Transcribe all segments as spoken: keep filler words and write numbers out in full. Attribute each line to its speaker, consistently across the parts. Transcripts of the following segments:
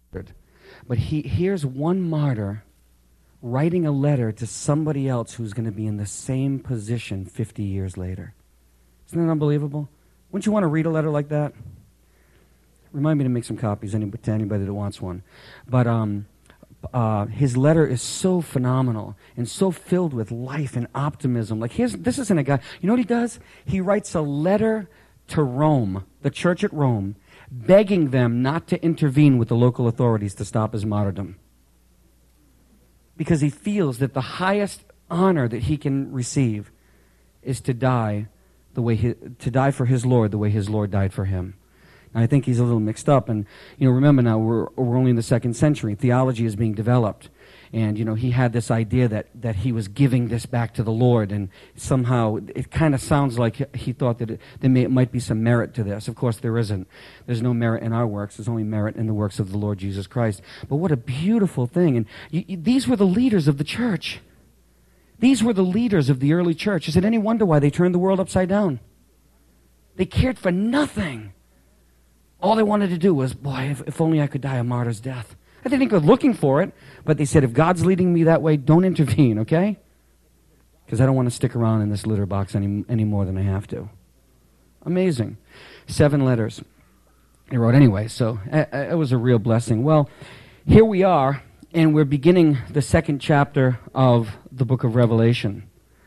Speaker 1: But he here's one martyr writing a letter to somebody else who's going to be in the same position fifty years later. Isn't that unbelievable? Wouldn't you want to read a letter like that? Remind me to make some copies any, to anybody that wants one. But um, uh, his letter is so phenomenal and so filled with life and optimism. Like, here's, this isn't a guy. You know what he does? He writes a letter to Rome, the church at Rome, begging them not to intervene with the local authorities to stop his martyrdom. Because he feels that the highest honor that he can receive is to die the way he, to die for his Lord the way his Lord died for him. And I think he's a little mixed up. And, you know, remember now, we're, we're only in the second century. Theology is being developed. And, you know, he had this idea that, that he was giving this back to the Lord. And somehow it kind of sounds like he thought that it, there may, it might be some merit to this. Of course, there isn't. There's no merit in our works. There's only merit in the works of the Lord Jesus Christ. But what a beautiful thing. And you, you, these were the leaders of the church. These were the leaders of the early church. Is it any wonder why they turned the world upside down? They cared for nothing. All they wanted to do was, boy, if, if only I could die a martyr's death. I didn't go looking for it, but they said, if God's leading me that way, don't intervene, okay? Because I don't want to stick around in this litter box any, any more than I have to. Amazing. Seven letters he wrote anyway, so it was a real blessing. Well, here we are, and we're beginning the second chapter of the book of Revelation.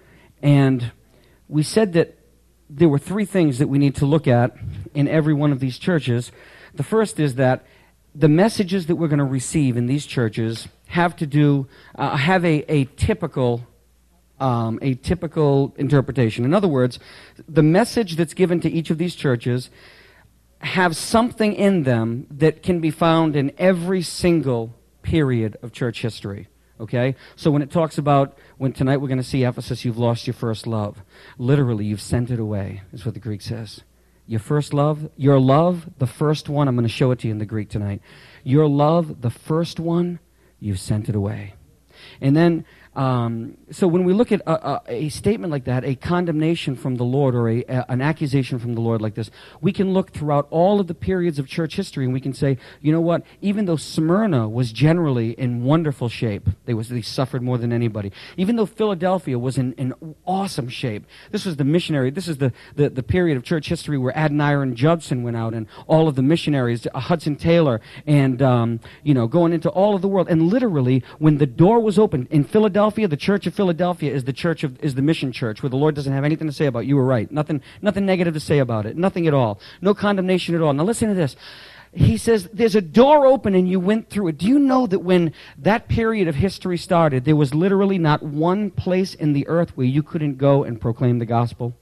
Speaker 1: And we said that there were three things that we need to look at in every one of these churches. The first is that the messages that we're going to receive in these churches have to do, uh, have a, a typical, um, a typical interpretation. In other words, the message that's given to each of these churches have something in them that can be found in every single period of church history. Okay? So when it talks about, when tonight we're going to see Ephesus, you've lost your first love. Literally, you've sent it away, is what the Greek says. Your first love, your love, the first one, I'm going to show it to you in the Greek tonight. Your love, the first one, you've sent it away. And then, um, so when we look at a, a, a statement like that, a condemnation from the Lord or a, a, an accusation from the Lord like this, we can look throughout all of the periods of church history and we can say, you know what, even though Smyrna was generally in wonderful shape, they, was, they suffered more than anybody, even though Philadelphia was in, in awesome shape, this was the missionary, this is the, the, the period of church history where Adoniram Judson went out and all of the missionaries, uh, Hudson Taylor, and, um, you know, going into all of the world. And literally, when the door was opened in Philadelphia, the church of Philadelphia is the church of is the mission church where the Lord doesn't have anything to say about it. You were right. Nothing nothing negative to say about it. Nothing at all. No condemnation at all. Now listen to this. He says there's a door open and you went through it. Do you know that when that period of history started, there was literally not one place in the earth where you couldn't go and proclaim the gospel?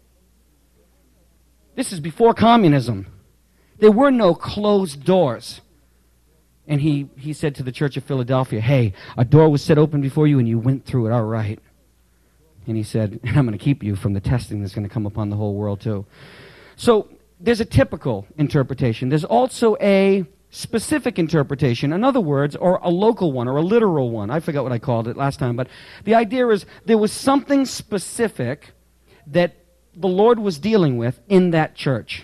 Speaker 1: This is before communism. There were no closed doors. And he, he said to the church of Philadelphia, hey, a door was set open before you and you went through it, all right. And he said, and I'm going to keep you from the testing that's going to come upon the whole world too. So there's a typical interpretation. There's also a specific interpretation, in other words, or a local one or a literal one. I forgot what I called it last time, but the idea is there was something specific that the Lord was dealing with in that church.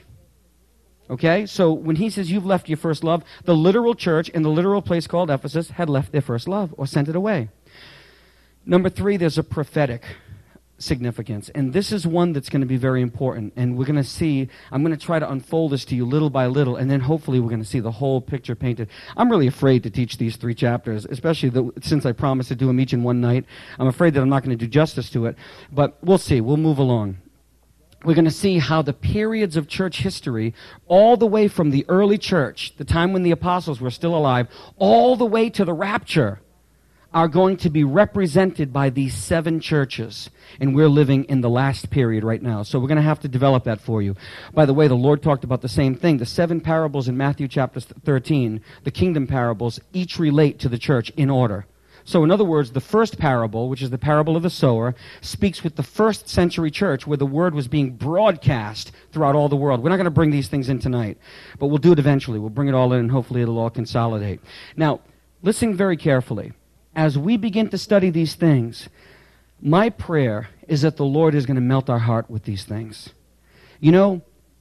Speaker 1: Okay, so when he says you've left your first love, the literal church in the literal place called Ephesus had left their first love or sent it away. Number three, there's a prophetic significance. And this is one that's going to be very important. And we're going to see, I'm going to try to unfold this to you little by little, and then hopefully we're going to see the whole picture painted. I'm really afraid to teach these three chapters, especially the, since I promised to do them each in one night. I'm afraid that I'm not going to do justice to it. But we'll see. We'll move along. We're going to see how the periods of church history, all the way from the early church, the time when the apostles were still alive, all the way to the rapture, are going to be represented by these seven churches. And we're living in the last period right now. So we're going to have to develop that for you. By the way, the Lord talked about the same thing. The seven parables in Matthew chapter thirteen, the kingdom parables, each relate to the church in order. So in other words, the first parable, which is the parable of the sower, speaks with the first century church where the word was being broadcast throughout all the world. We're not going to bring these things in tonight, but we'll do it eventually. We'll bring it all in and hopefully it'll all consolidate. Now, listen very carefully. As we begin to study these things, my prayer is that the Lord is going to melt our heart with these things. You know,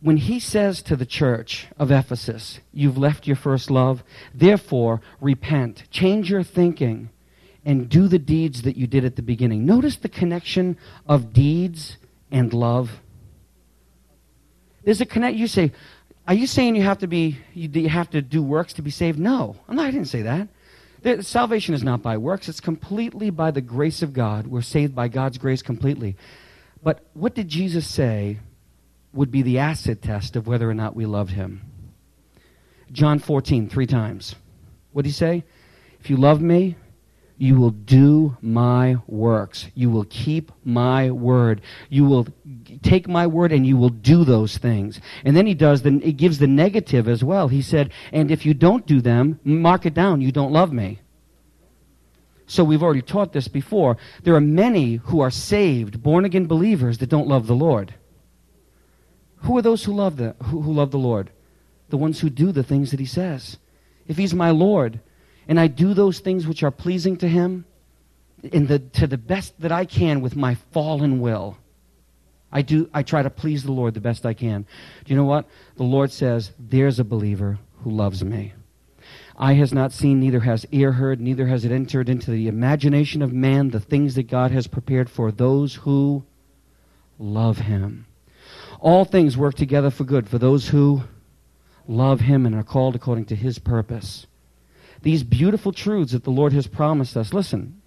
Speaker 1: when he says to the church of Ephesus, you've left your first love, therefore repent, change your thinking, and do the deeds that you did at the beginning. Notice the connection of deeds and love. There's a connect. You say, are you saying you have to be, you, you have to do works to be saved? No, I'm not, I didn't say that. The, salvation is not by works. It's completely by the grace of God. We're saved by God's grace completely. But what did Jesus say would be the acid test of whether or not we loved him? John fourteen, three times. What did he say? If you love me, you will do my works. You will keep my word. You will take my word and you will do those things. And then he does, the, he gives the negative as well. He said, and if you don't do them, mark it down, you don't love me. So we've already taught this before. There are many who are saved, born-again believers that don't love the Lord. Who are those who love the, who, who love the Lord? The ones who do the things that he says. If he's my Lord, and I do those things which are pleasing to him in the, to the best that I can with my fallen will. I do. I try to please the Lord the best I can. Do you know what? The Lord says, there's a believer who loves me. Eye has not seen, neither has ear heard, neither has it entered into the imagination of man the things that God has prepared for those who love him. All things work together for good for those who love him and are called according to his purpose. These beautiful truths that the Lord has promised us. Listen,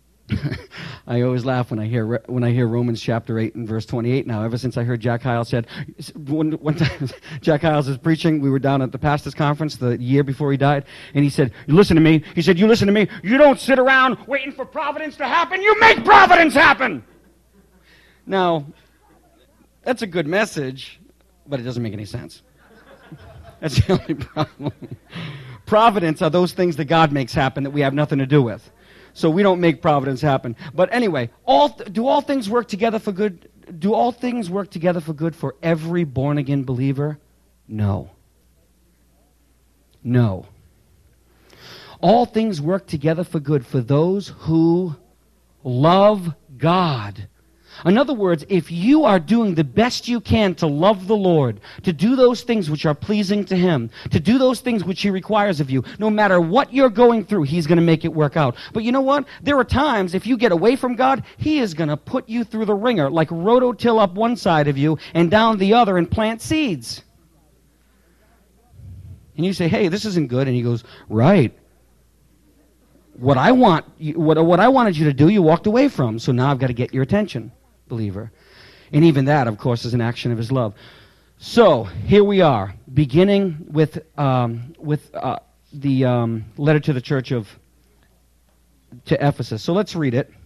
Speaker 1: I always laugh when I hear when I hear Romans chapter eight and verse twenty-eight now. Ever since I heard Jack Hyles said, one, one time Jack Hyles was preaching, we were down at the pastors' conference the year before he died, and he said, you listen to me. He said, you listen to me. You don't sit around waiting for providence to happen. You make providence happen. Now, that's a good message, but it doesn't make any sense. That's the only problem. Providence are those things that God makes happen that we have nothing to do with. So we don't make providence happen. But anyway, all th- do all things work together for good? Do all things work together for good for every born-again believer? No. No. All things work together for good for those who love God. In other words, if you are doing the best you can to love the Lord, to do those things which are pleasing to him, to do those things which he requires of you, no matter what you're going through, he's going to make it work out. But you know what? There are times, if you get away from God, he is going to put you through the ringer, like rototill up one side of you and down the other and plant seeds. And you say, hey, this isn't good. And he goes, right. What I want, what, what I wanted you to do, you walked away from. So now I've got to get your attention, believer. And even that, of course, is an action of his love. So here we are, beginning with um, with uh, the um, letter to the church of to Ephesus. So let's read it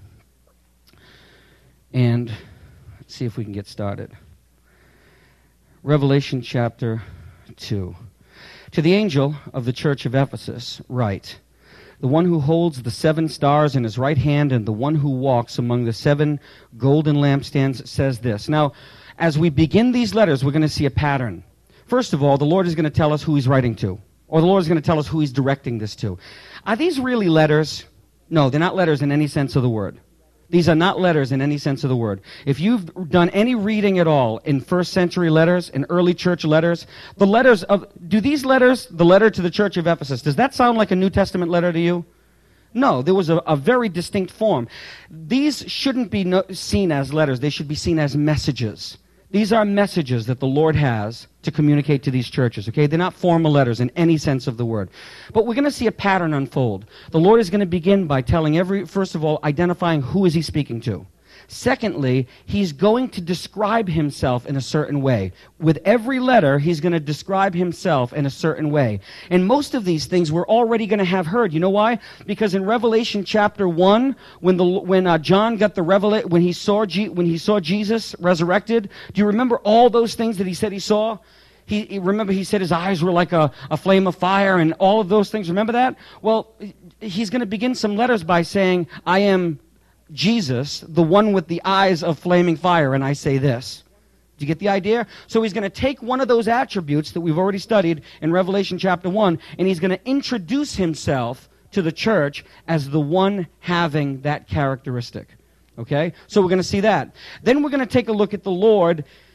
Speaker 1: and see if we can get started. Revelation chapter two. To the angel of the church of Ephesus, write, the one who holds the seven stars in his right hand and the one who walks among the seven golden lampstands says this. Now, as we begin these letters, we're going to see a pattern. First of all, the Lord is going to tell us who he's writing to, or the Lord is going to tell us who he's directing this to. Are these really letters? No, they're not letters in any sense of the word. These are not letters in any sense of the word. If you've done any reading at all in first century letters, in early church letters, the letters of, do these letters, the letter to the church of Ephesus, does that sound like a New Testament letter to you? No, there was a, a very distinct form. These shouldn't be no, seen as letters. They should be seen as messages. These are messages that the Lord has to communicate to these churches, okay? They're not formal letters in any sense of the word. But we're going to see a pattern unfold. The Lord is going to begin by telling every, first of all, identifying who is he speaking to. Secondly, he's going to describe himself in a certain way. With every letter, he's going to describe himself in a certain way. And most of these things we're already going to have heard. You know why? Because in Revelation chapter one, when the when uh, John got the revelation, when he saw G- when he saw Jesus resurrected, do you remember all those things that he said he saw? He, he remember he said his eyes were like a, a flame of fire and all of those things. Remember that? Well, he's going to begin some letters by saying, I am Jesus, the one with the eyes of flaming fire, and I say this. Do you get the idea? So he's going to take one of those attributes that we've already studied in Revelation chapter one, and he's going to introduce himself to the church as the one having that characteristic. Okay? So we're going to see that. Then we're going to take a look at the Lord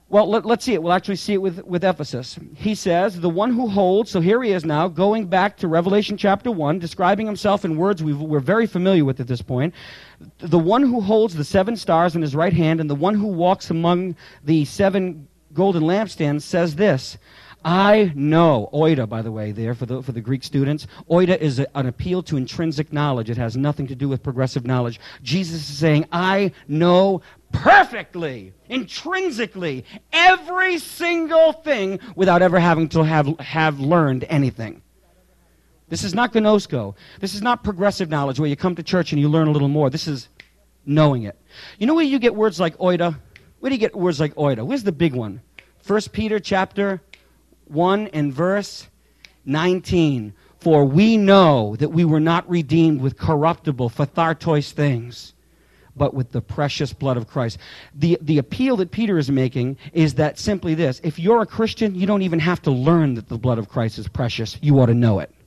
Speaker 1: Well, let, let's see it. We'll actually see it with, with Ephesus. He says, the one who holds, so here he is now, going back to Revelation chapter one, describing himself in words we've, we're very familiar with at this point. The one who holds the seven stars in his right hand and the one who walks among the seven golden lampstands says this, I know, oida, by the way, there for the, for the Greek students. Oida is a, an appeal to intrinsic knowledge. It has nothing to do with progressive knowledge. Jesus is saying, I know perfectly, intrinsically, every single thing without ever having to have, have learned anything. This is not gnosko. This is not progressive knowledge where you come to church and you learn a little more. This is knowing it. You know where you get words like oida? Where do you get words like oida? Where's the big one? First Peter chapter one and verse nineteen. For we know that we were not redeemed with corruptible, phthartos things, but with the precious blood of Christ. The, the appeal that Peter is making is that simply this. If you're a Christian, you don't even have to learn that the blood of Christ is precious. You ought to know it.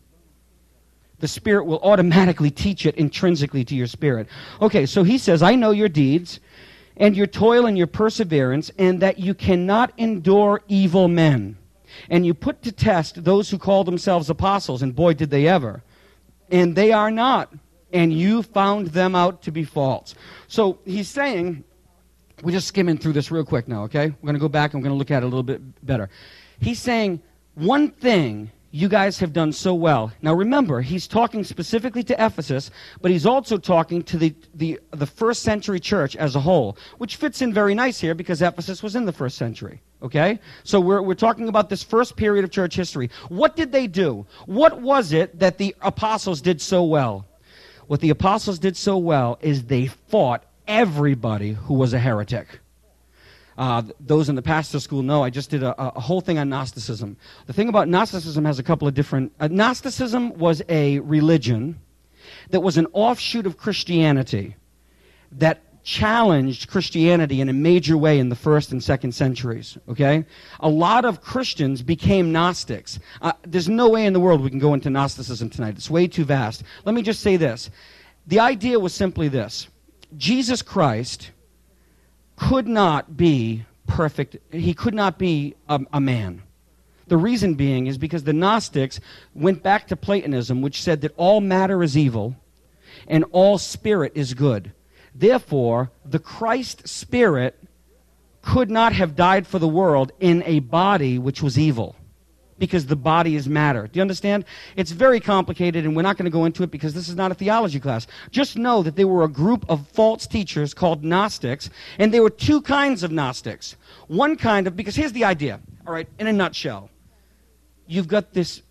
Speaker 1: The Spirit will automatically teach it intrinsically to your spirit. Okay, so he says, I know your deeds, and your toil and your perseverance, and that you cannot endure evil men. And you put to test those who call themselves apostles, and boy, did they ever. And they are not. And you found them out to be false. So he's saying, we're just skimming through this real quick now, okay? We're going to go back and we're going to look at it a little bit better. He's saying, one thing you guys have done so well. Now remember, he's talking specifically to Ephesus, but he's also talking to the, the, the first century church as a whole, which fits in very nice here because Ephesus was in the first century. Okay? So we're, we're talking about this first period of church history. What did they do? What was it that the apostles did so well? What the apostles did so well is they fought everybody who was a heretic. Uh, those in the pastor school know I just did a, a whole thing on Gnosticism. The thing about Gnosticism has a couple of different... Uh, Gnosticism was a religion that was an offshoot of Christianity that challenged Christianity in a major way in the first and second centuries, okay? A lot of Christians became Gnostics. Uh, there's no way in the world we can go into Gnosticism tonight. It's way too vast. Let me just say this. The idea was simply this. Jesus Christ could not be perfect. He could not be a, a man. The reason being is because the Gnostics went back to Platonism, which said that all matter is evil and all spirit is good. Therefore, the Christ Spirit could not have died for the world in a body which was evil, because the body is matter. Do you understand? It's very complicated, and we're not going to go into it because this is not a theology class. Just know that there were a group of false teachers called Gnostics, and there were two kinds of Gnostics. One kind of, because here's the idea, all right, in a nutshell. You've got this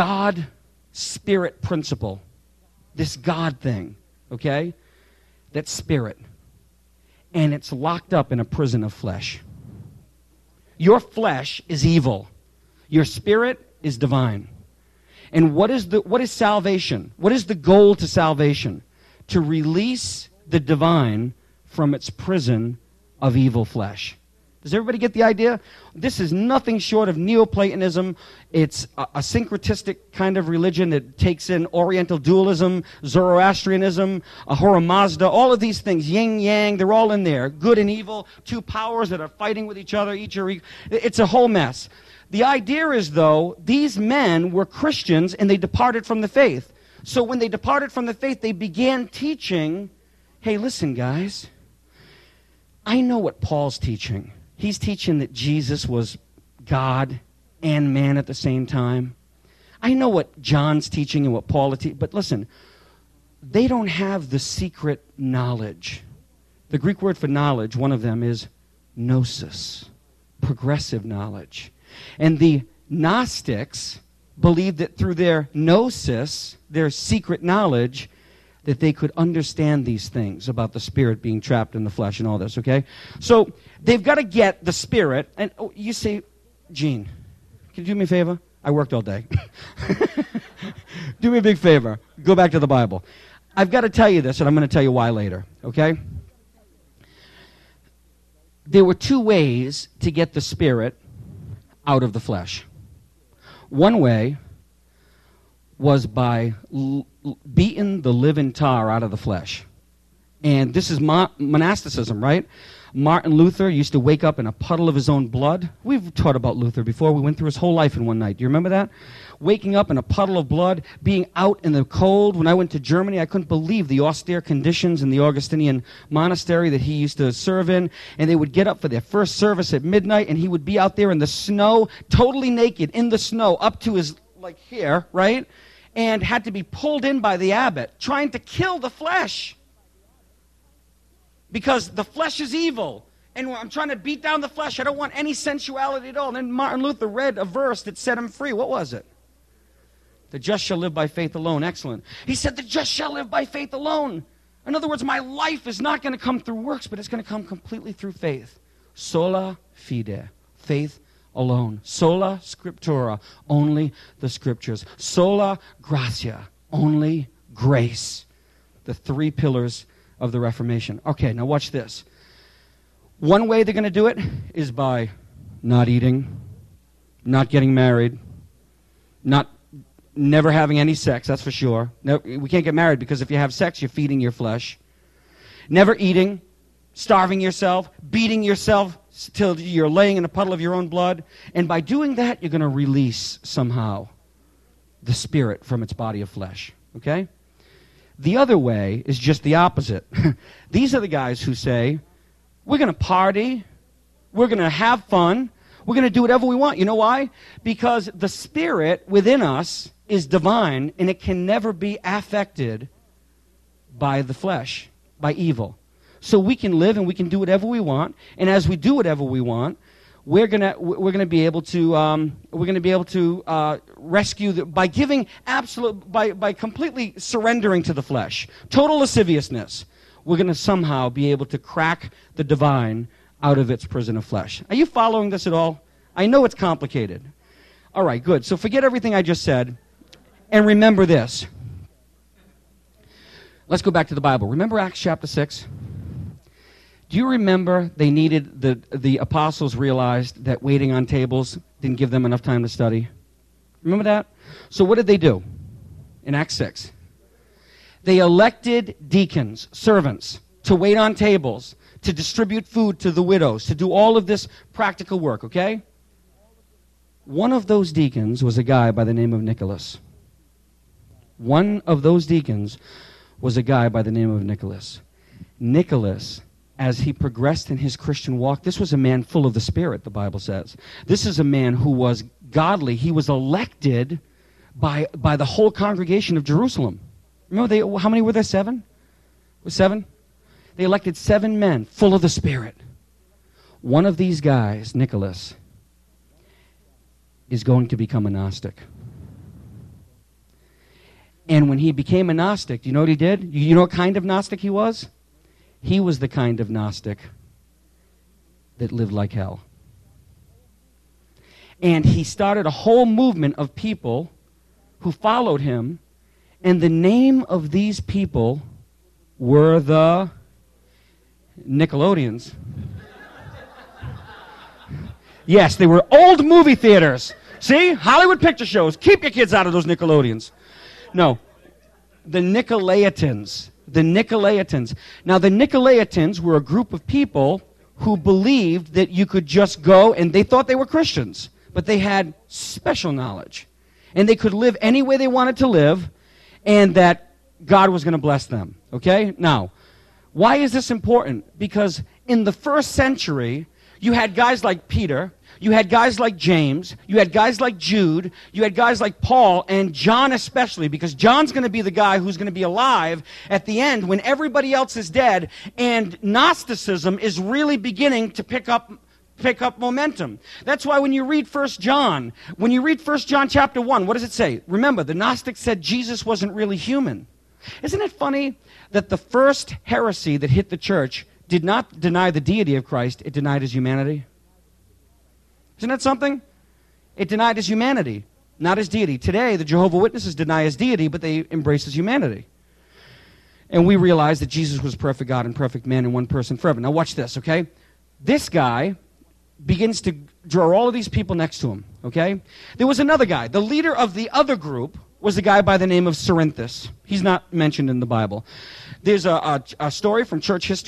Speaker 1: God-Spirit principle, this God thing, okay? That's spirit. And it's locked up in a prison of flesh. Your flesh is evil. Your spirit is divine. And what is the what is salvation? What is the goal to salvation? To release the divine from its prison of evil flesh. Does everybody get the idea? This is nothing short of Neoplatonism. It's a, a syncretistic kind of religion that takes in Oriental dualism, Zoroastrianism, Ahura Mazda, all of these things, yin, yang, they're all in there. Good and evil, two powers that are fighting with each other. Each are, it's a whole mess. The idea is, though, these men were Christians and they departed from the faith. So when they departed from the faith, they began teaching, hey, listen, guys, I know what Paul's teaching. He's teaching that Jesus was God and man at the same time. I know what John's teaching and what Paul is teaching, but listen, they don't have the secret knowledge. The Greek word for knowledge, one of them is gnosis, progressive knowledge. And the Gnostics believed that through their gnosis, their secret knowledge, that they could understand these things about the spirit being trapped in the flesh and all this, okay? So they've got to get the spirit. And oh, you say, Gene, can you do me a favor? I worked all day. Do me a big favor. Go back to the Bible. I've got to tell you this, and I'm going to tell you why later, okay? There were two ways to get the spirit out of the flesh. One way was by l- l- beating the living tar out of the flesh. And this is mo- monasticism, right? Martin Luther used to wake up in a puddle of his own blood. We've taught about Luther before. We went through his whole life in one night. Do you remember that? Waking up in a puddle of blood, being out in the cold. When I went to Germany, I couldn't believe the austere conditions in the Augustinian monastery that he used to serve in. And they would get up for their first service at midnight, and he would be out there in the snow, totally naked, in the snow, up to his, like, here, right? And had to be pulled in by the abbot, trying to kill the flesh. Because the flesh is evil. And I'm trying to beat down the flesh. I don't want any sensuality at all. And then Martin Luther read a verse that set him free. What was it? The just shall live by faith alone. Excellent. He said, the just shall live by faith alone. In other words, my life is not going to come through works, but it's going to come completely through faith. Sola fide. Faith alone. Sola scriptura. Only the scriptures. Sola gratia. Only grace. The three pillars of the Reformation. Okay, now watch this. One way they're going to do it is by not eating, not getting married, not never having any sex, that's for sure. No, we can't get married because if you have sex, you're feeding your flesh. Never eating, starving yourself, beating yourself till you're laying in a puddle of your own blood. And by doing that, you're going to release somehow the spirit from its body of flesh. Okay? The other way is just the opposite. These are the guys who say, we're going to party, we're going to have fun, we're going to do whatever we want. You know why? Because the spirit within us is divine, and it can never be affected by the flesh, by evil. So we can live and we can do whatever we want, and as we do whatever we want, we're gonna we're gonna be able to um, we're gonna be able to uh, rescue the, by giving absolute by by completely surrendering to the flesh, total lasciviousness. We're gonna somehow be able to crack the divine out of its prison of flesh. Are you following this at all? I know it's complicated. All right, good. So forget everything I just said, and remember this. Let's go back to the Bible. Remember Acts chapter six. Do you remember they needed, the, the apostles realized that waiting on tables didn't give them enough time to study? Remember that? So what did they do in Acts six? They elected deacons, servants, to wait on tables, to distribute food to the widows, to do all of this practical work, okay? One of those deacons was a guy by the name of Nicholas. One of those deacons was a guy by the name of Nicholas. Nicholas, as he progressed in his Christian walk, this was a man full of the Spirit, the Bible says. This is a man who was godly. He was elected by, by the whole congregation of Jerusalem. Remember, they, how many were there? Seven? Was seven? They elected seven men full of the Spirit. One of these guys, Nicholas, is going to become a Gnostic. And when he became a Gnostic, do you know what he did? You know what kind of Gnostic he was? He was the kind of Gnostic that lived like hell. And he started a whole movement of people who followed him, and the name of these people were the Nickelodeons. Yes, they were old movie theaters. See? Hollywood picture shows. Keep your kids out of those Nickelodeons. No. The Nicolaitans. The Nicolaitans. Now, the Nicolaitans were a group of people who believed that you could just go, and they thought they were Christians, but they had special knowledge. And they could live any way they wanted to live, and that God was going to bless them. Okay? Now, why is this important? Because in the first century, you had guys like Peter, you had guys like James, you had guys like Jude, you had guys like Paul, and John especially, because John's going to be the guy who's going to be alive at the end when everybody else is dead, and Gnosticism is really beginning to pick up pick up momentum. That's why when you read First John, when you read First John chapter one, what does it say? Remember, the Gnostics said Jesus wasn't really human. Isn't it funny that the first heresy that hit the church did not deny the deity of Christ, it denied his humanity? Isn't that something? It denied his humanity, not his deity. Today, the Jehovah's Witnesses deny his deity, but they embrace his humanity. And we realize that Jesus was perfect God and perfect man in one person forever. Now watch this, okay? This guy begins to draw all of these people next to him, okay? There was another guy. The leader of the other group was a guy by the name of Cerinthus. He's not mentioned in the Bible. There's a, a, a story from church history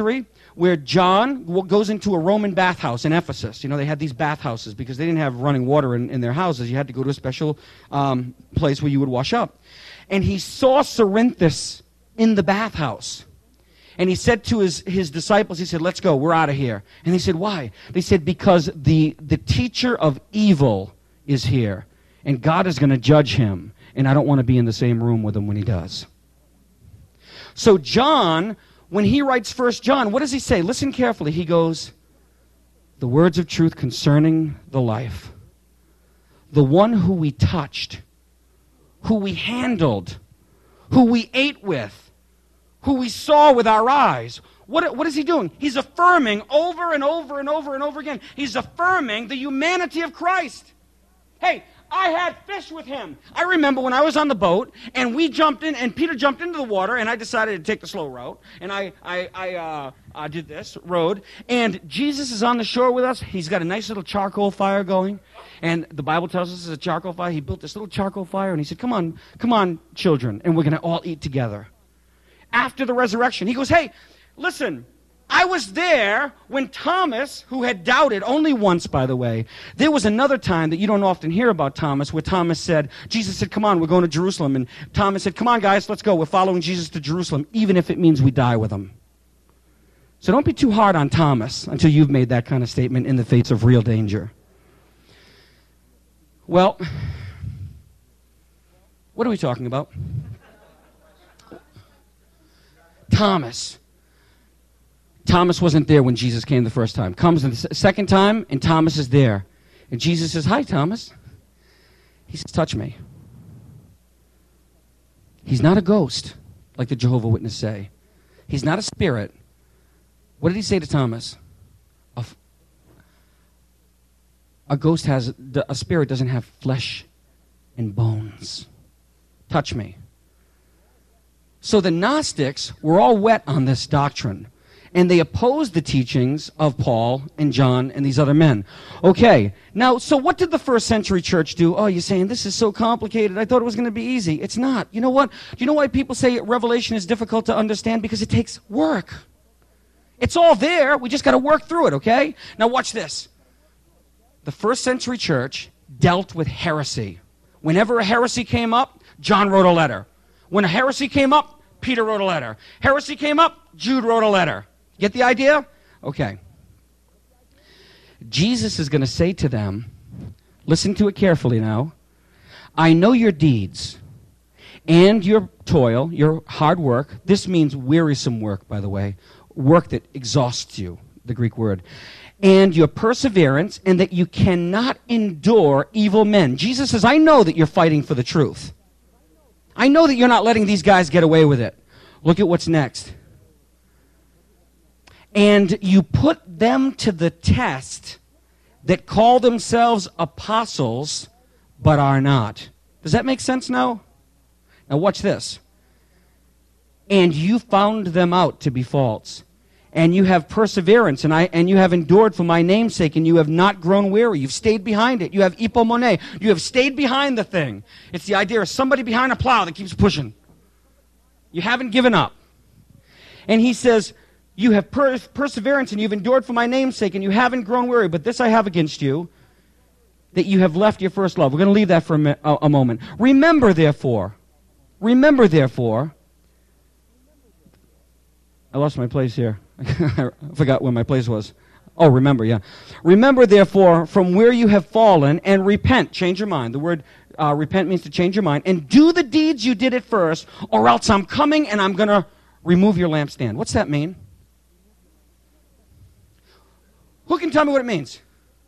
Speaker 1: where John w- goes into a Roman bathhouse in Ephesus. You know, they had these bathhouses because they didn't have running water in, in their houses. You had to go to a special um, place where you would wash up. And he saw Cerinthus in the bathhouse. And he said to his, his disciples, he said, let's go, we're out of here. And they said, why? They said, because the, the teacher of evil is here, and God is going to judge him, and I don't want to be in the same room with him when he does. So John, when he writes First John, what does he say? Listen carefully. He goes, the words of truth concerning the life, the one who we touched, who we handled, who we ate with, who we saw with our eyes. What, what is he doing? He's affirming over and over and over and over again. He's affirming the humanity of Christ. Hey, I had fish with him. I remember when I was on the boat, and we jumped in, and Peter jumped into the water, and I decided to take the slow route, and I, I, I uh, uh, did this, rowed, and Jesus is on the shore with us. He's got a nice little charcoal fire going, and the Bible tells us it's a charcoal fire. He built this little charcoal fire, and he said, come on, come on, children, and we're going to all eat together. After the resurrection, he goes, hey, listen, I was there when Thomas, who had doubted, only once, by the way, there was another time that you don't often hear about Thomas, where Thomas said, Jesus said, come on, we're going to Jerusalem. And Thomas said, come on, guys, let's go. We're following Jesus to Jerusalem, even if it means we die with him. So don't be too hard on Thomas until you've made that kind of statement in the face of real danger. Well, what are we talking about? Thomas. Thomas wasn't there when Jesus came the first time. Comes the second time, and Thomas is there. And Jesus says, hi, Thomas. He says, touch me. He's not a ghost, like the Jehovah's Witnesses say. He's not a spirit. What did he say to Thomas? A, a ghost has, a spirit doesn't have flesh and bones. Touch me. So the Gnostics were all wet on this doctrine, and they opposed the teachings of Paul and John and these other men. Okay, now, so what did the first century church do? Oh, you're saying this is so complicated. I thought it was going to be easy. It's not. You know what? Do you know why people say Revelation is difficult to understand? Because it takes work. It's all there. We just got to work through it, okay? Now watch this. The first century church dealt with heresy. Whenever a heresy came up, John wrote a letter. When a heresy came up, Peter wrote a letter. Heresy came up, Jude wrote a letter. Get the idea? Okay. Jesus is going to say to them, listen to it carefully now, I know your deeds and your toil, your hard work. This means wearisome work, by the way, work that exhausts you, the Greek word, and your perseverance, and that you cannot endure evil men. Jesus says, I know that you're fighting for the truth. I know that you're not letting these guys get away with it. Look at what's next. And you put them to the test that call themselves apostles, but are not. Does that make sense now? Now watch this. And you found them out to be false. And you have perseverance, and I and you have endured for my name's sake, and you have not grown weary. You've stayed behind it. You have ipomone. You have stayed behind the thing. It's the idea of somebody behind a plow that keeps pushing. You haven't given up. And he says, you have per- perseverance, and you've endured for my name's sake, and you haven't grown weary. But this I have against you, that you have left your first love. We're going to leave that for a, mi- a, a moment. Remember, therefore, remember, therefore, I lost my place here. I forgot where my place was. Oh, remember, yeah. Remember, therefore, from where you have fallen, and repent. Change your mind. The word uh, repent means to change your mind. And do the deeds you did at first, or else I'm coming and I'm going to remove your lampstand. What's that mean? Who can tell me what it means?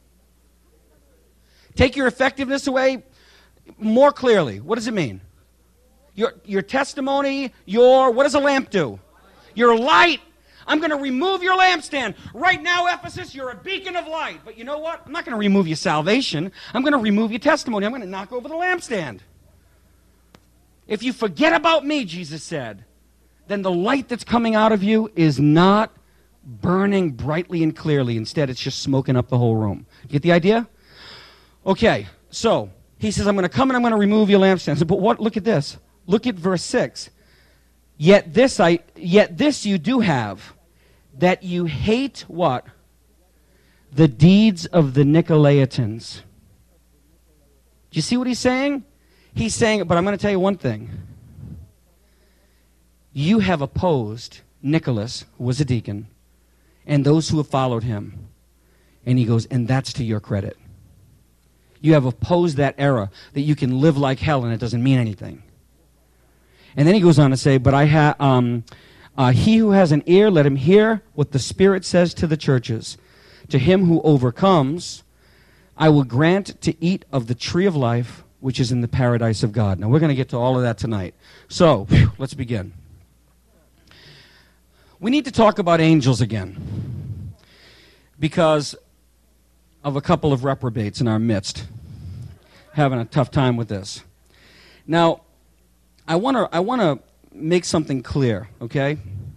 Speaker 1: Take your effectiveness away more clearly. What does it mean? Your, your testimony, your, what does a lamp do? Your light. I'm going to remove your lampstand. Right now, Ephesus, you're a beacon of light. But you know what? I'm not going to remove your salvation. I'm going to remove your testimony. I'm going to knock over the lampstand. If you forget about me, Jesus said, then the light that's coming out of you is not burning brightly and clearly. Instead, it's just smoking up the whole room. Get the idea? Okay, so he says, I'm going to come and I'm going to remove your lampstand. But what? Look at this. Look at verse six. Yet this I, yet this you do have, that you hate what? The deeds of the Nicolaitans. Do you see what he's saying? He's saying, but I'm going to tell you one thing. You have opposed Nicholas, who was a deacon, and those who have followed him. And he goes, and that's to your credit. You have opposed that error, that you can live like hell and it doesn't mean anything. And then he goes on to say, but I ha- um, uh, he who has an ear, let him hear what the Spirit says to the churches. To him who overcomes, I will grant to eat of the tree of life, which is in the paradise of God. Now, we're going to get to all of that tonight. So, whew, let's begin. We need to talk about angels again, because of a couple of reprobates in our midst having a tough time with this. Now, I want to I want to make something clear, okay?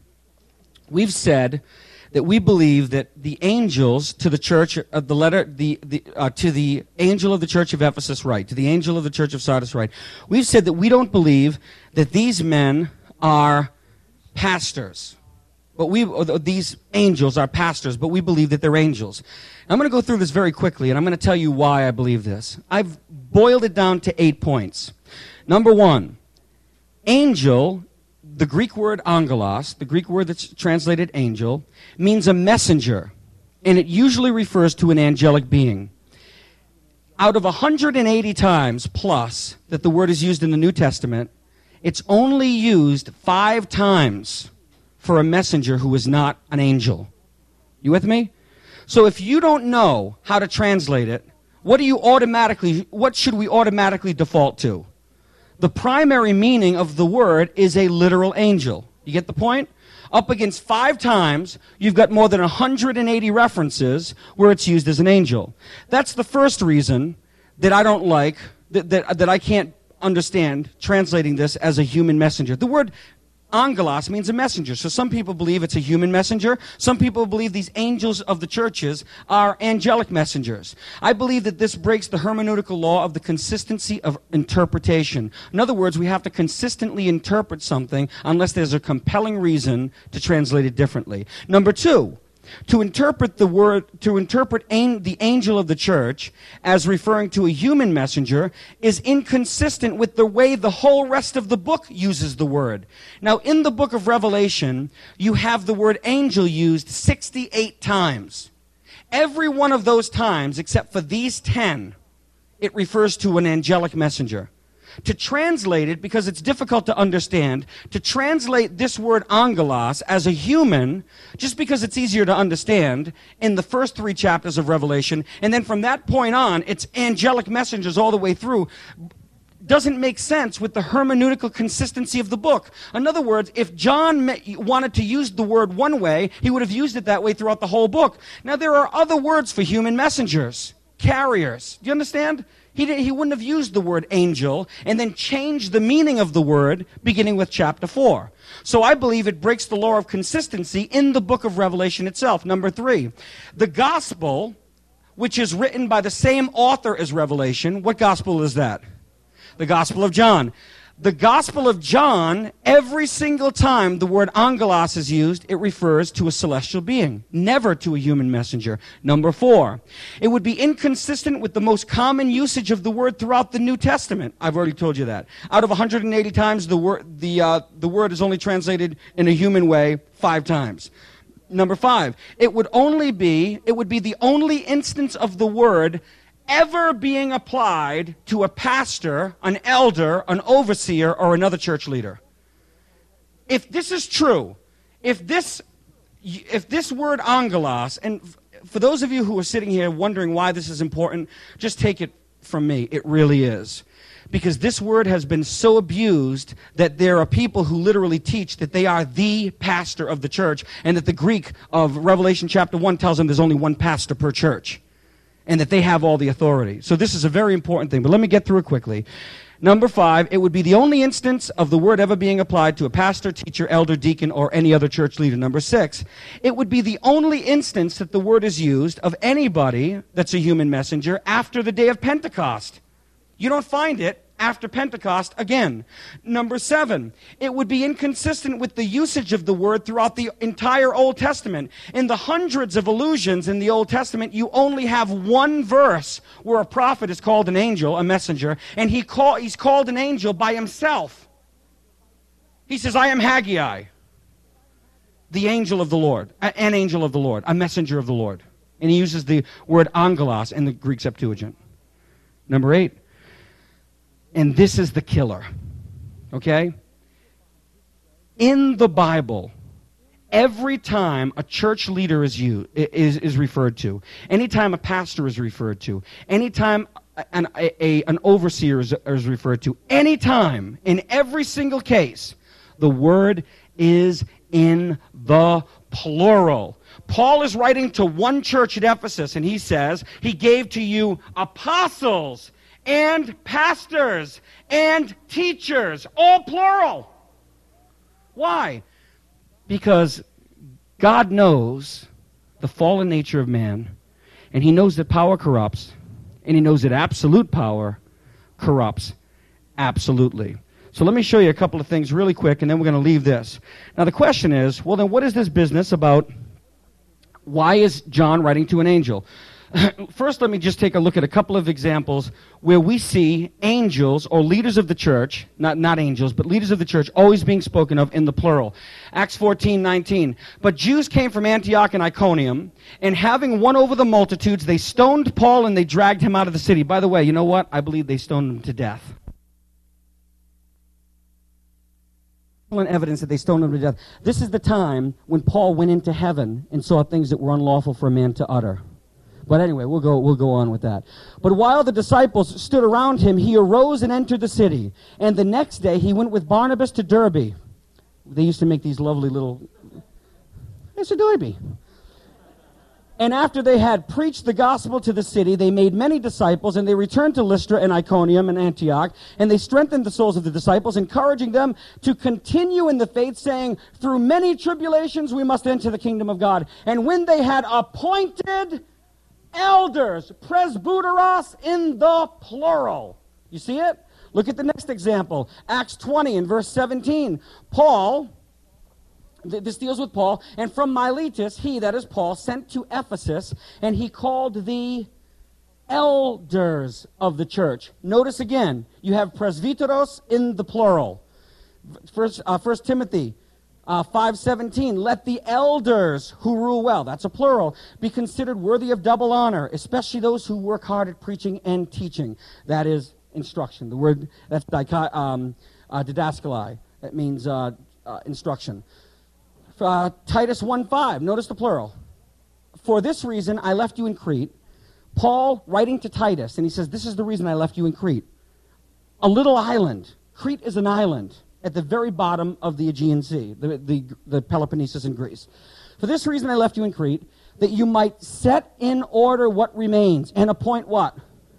Speaker 1: We've said that we believe that the angels to the church of uh, the letter the, the uh, to the angel of the church of Ephesus write, to the angel of the church of Sardis write. We've said that we don't believe that these men are pastors. But we, these angels are pastors, but we believe that they're angels. I'm going to go through this very quickly, and I'm going to tell you why I believe this. I've boiled it down to eight points. Number one, angel, the Greek word angelos, the Greek word that's translated angel, means a messenger, and it usually refers to an angelic being. Out of one hundred eighty times plus that the word is used in the New Testament, it's only used five times for a messenger who is not an angel. You with me? So if you don't know how to translate it, what do you automatically, what should we automatically default to? The primary meaning of the word is a literal angel. You get the point? Up against five times, you've got more than one hundred eighty references where it's used as an angel. That's the first reason that I don't like, that, that, that I can't understand translating this as a human messenger. The word angelos means a messenger. So some people believe it's a human messenger. Some people believe these angels of the churches are angelic messengers. I believe that this breaks the hermeneutical law of the consistency of interpretation. In other words, we have to consistently interpret something unless there's a compelling reason to translate it differently. Number two, to interpret the word, to interpret an, the angel of the church as referring to a human messenger is inconsistent with the way the whole rest of the book uses the word. Now, in the book of Revelation, you have the word angel used sixty-eight times. Every one of those times, except for these ten, it refers to an angelic messenger. To translate it, because it's difficult to understand, to translate this word angelos as a human, just because it's easier to understand, in the first three chapters of Revelation, and then from that point on, it's angelic messengers all the way through, doesn't make sense with the hermeneutical consistency of the book. In other words, if John wanted to use the word one way, he would have used it that way throughout the whole book. Now, there are other words for human messengers. Carriers. Do you understand? He, did, he wouldn't have used the word angel and then changed the meaning of the word beginning with chapter four. So I believe it breaks the law of consistency in the book of Revelation itself. Number three, the gospel, which is written by the same author as Revelation. What gospel is that? The Gospel of John. The Gospel of John, every single time the word angelos is used, it refers to a celestial being, never to a human messenger. Number four, it would be inconsistent with the most common usage of the word throughout the New Testament. I've already told you that. Out of one hundred eighty times, the word, the, uh, the word is only translated in a human way five times. Number five, it would only be, it would be the only instance of the word ever being applied to a pastor, an elder, an overseer, or another church leader. If this is true, if this, if this word angelos, and for those of you who are sitting here wondering why this is important, just take it from me. It really is. Because this word has been so abused that there are people who literally teach that they are the pastor of the church, and that the Greek of Revelation chapter one tells them there's only one pastor per church, and that they have all the authority. So this is a very important thing, but let me get through it quickly. Number five, it would be the only instance of the word ever being applied to a pastor, teacher, elder, deacon, or any other church leader. Number six, it would be the only instance that the word is used of anybody that's a human messenger after the day of Pentecost. You don't find it after Pentecost again. Number seven, it would be inconsistent with the usage of the word throughout the entire Old Testament. In the hundreds of allusions in the Old Testament, you only have one verse where a prophet is called an angel, a messenger, and he call, he's called an angel by himself. He says, I am Haggai, the angel of the Lord, an angel of the Lord, a messenger of the Lord. And he uses the word angelos in the Greek Septuagint. Number eight, and this is the killer, okay? In the Bible, every time a church leader is, used, is, is referred to, anytime a pastor is referred to, anytime an, a, a, an overseer is, is referred to, anytime, in every single case, the word is in the plural. Paul is writing to one church at Ephesus, and he says, he gave to you apostles and pastors and teachers, all plural. Why? Because God knows the fallen nature of man, and he knows that power corrupts, and he knows that absolute power corrupts absolutely. So let me show you a couple of things really quick, and then we're going to leave this. Now the question is, well then what is this business about? Why is John writing to an angel? First, let me just take a look at a couple of examples where we see angels or leaders of the church, not, not angels, but leaders of the church always being spoken of in the plural. Acts fourteen nineteen. But Jews came from Antioch and Iconium, and having won over the multitudes, they stoned Paul and they dragged him out of the city. By the way, you know what? I believe they stoned him to death. Evidence that they stoned him to death. This is the time when Paul went into heaven and saw things that were unlawful for a man to utter. But anyway, we'll go we'll go on with that. But while the disciples stood around him, he arose and entered the city. And the next day he went with Barnabas to Derbe. They used to make these lovely little... It's a Derbe. And after they had preached the gospel to the city, they made many disciples, and they returned to Lystra and Iconium and Antioch, and they strengthened the souls of the disciples, encouraging them to continue in the faith, saying, through many tribulations we must enter the kingdom of God. And when they had appointed elders, presbyteros in the plural. You see it? Look at the next example. Acts twenty and verse seventeen. Paul... This deals with Paul. And from Miletus, he, that is Paul, sent to Ephesus, and he called the elders of the church. Notice again, you have presbyteros in the plural. First, uh, First Timothy uh, five seventeen, let the elders who rule well, that's a plural, be considered worthy of double honor, especially those who work hard at preaching and teaching. That is instruction. The word, that's dico- um, uh, didaskalai. That means uh, uh, instruction. Uh, Titus one five, notice the plural. For this reason I left you in Crete. Paul writing to Titus, and he says, this is the reason I left you in Crete. A little island. Crete is an island at the very bottom of the Aegean Sea, the, the, the Peloponnesus in Greece. For this reason I left you in Crete, that you might set in order what remains, and appoint what?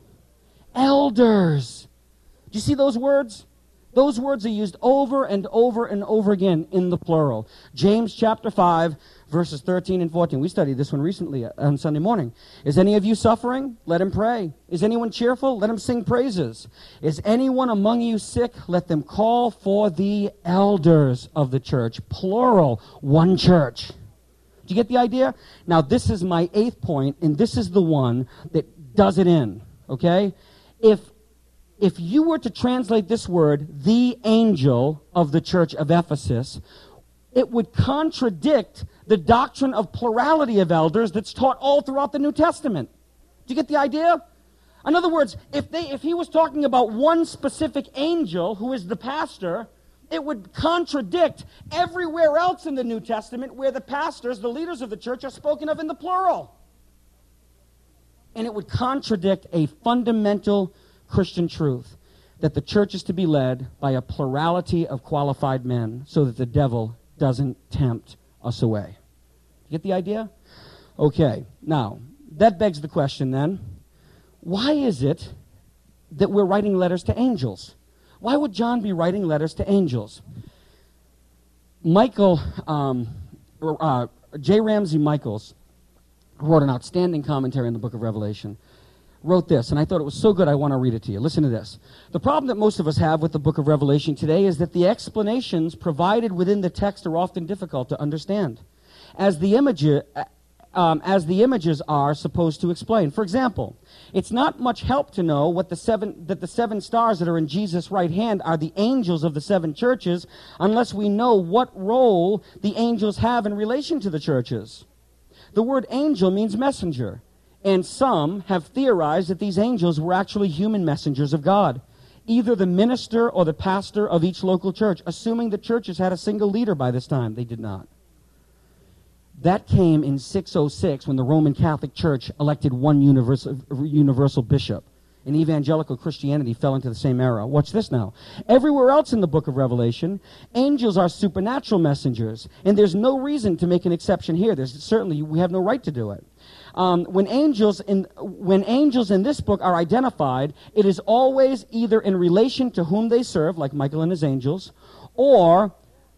Speaker 1: Elders. Do you see those words? Those words are used over and over and over again in the plural. James chapter five, verses thirteen and fourteen. We studied this one recently on Sunday morning. Is any of you suffering? Let him pray. Is anyone cheerful? Let him sing praises. Is anyone among you sick? Let them call for the elders of the church. Plural, one church. Do you get the idea? Now, this is my eighth point, and this is the one that does it in, okay? If If you were to translate this word, the angel of the church of Ephesus, it would contradict the doctrine of plurality of elders that's taught all throughout the New Testament. Do you get the idea? In other words, if they, if he was talking about one specific angel who is the pastor, it would contradict everywhere else in the New Testament where the pastors, the leaders of the church, are spoken of in the plural. And it would contradict a fundamental Christian truth, that the church is to be led by a plurality of qualified men so that the devil doesn't tempt us away. You get the idea? Okay, now, that begs the question then, why is it that we're writing letters to angels? Why would John be writing letters to angels? Michael, um, uh, J. Ramsey Michaels, who wrote an outstanding commentary on the book of Revelation, wrote this, and I thought it was so good I want to read it to you. Listen to this. The problem that most of us have with the book of Revelation today is that the explanations provided within the text are often difficult to understand, as the image, um, as the images are supposed to explain. For example, it's not much help to know what the seven, that the seven stars that are in Jesus' right hand are the angels of the seven churches unless we know what role the angels have in relation to the churches. The word angel means messenger. And some have theorized that these angels were actually human messengers of God, either the minister or the pastor of each local church, assuming the churches had a single leader by this time. They did not. That came in six oh six when the Roman Catholic Church elected one universal, universal bishop. And evangelical Christianity fell into the same era. Watch this now. Everywhere else in the book of Revelation, angels are supernatural messengers, and there's no reason to make an exception here. There's certainly, we have no right to do it. Um, when angels in when angels in this book are identified, it is always either in relation to whom they serve, like Michael and his angels, or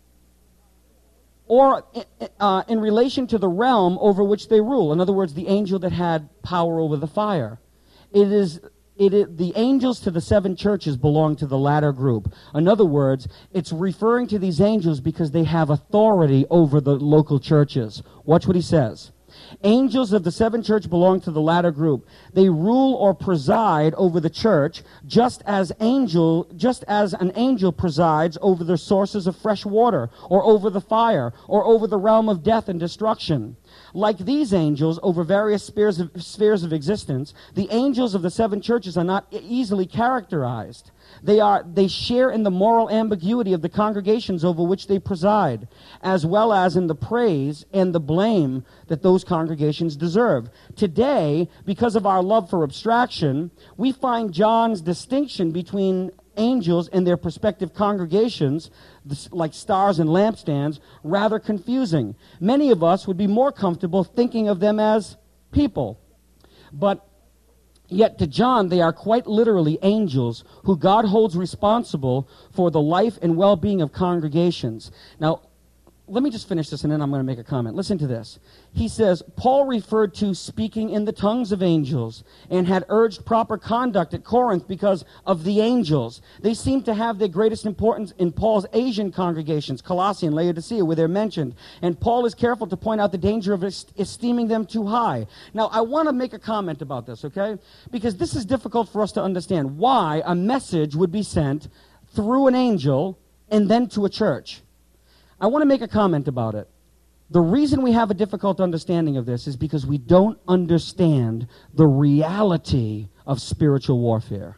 Speaker 1: or uh, in relation to the realm over which they rule. In other words, the angel that had power over the fire. It is It is, the angels to the seven churches belong to the latter group. In other words, it's referring to these angels because they have authority over the local churches. Watch what he says. Angels of the seven church belong to the latter group. They rule or preside over the church just as angel, just as an angel presides over the sources of fresh water, or over the fire, or over the realm of death and destruction. Like these angels over various spheres of, spheres of existence, the angels of the seven churches are not easily characterized. They are they share in the moral ambiguity of the congregations over which they preside, as well as in the praise and the blame that those congregations deserve. Today, because of our love for abstraction, we find John's distinction between angels and their respective congregations, like stars and lampstands, rather confusing. Many of us would be more comfortable thinking of them as people. But yet to John, they are quite literally angels who God holds responsible for the life and well-being of congregations. Now, let me just finish this and then I'm going to make a comment. Listen to this. He says, Paul referred to speaking in the tongues of angels and had urged proper conduct at Corinth because of the angels. They seem to have their greatest importance in Paul's Asian congregations, Colossae and Laodicea, where they're mentioned. And Paul is careful to point out the danger of esteeming them too high. Now, I want to make a comment about this, okay? Because this is difficult for us to understand why a message would be sent through an angel and then to a church. I want to make a comment about it. The reason we have a difficult understanding of this is because we don't understand the reality of spiritual warfare.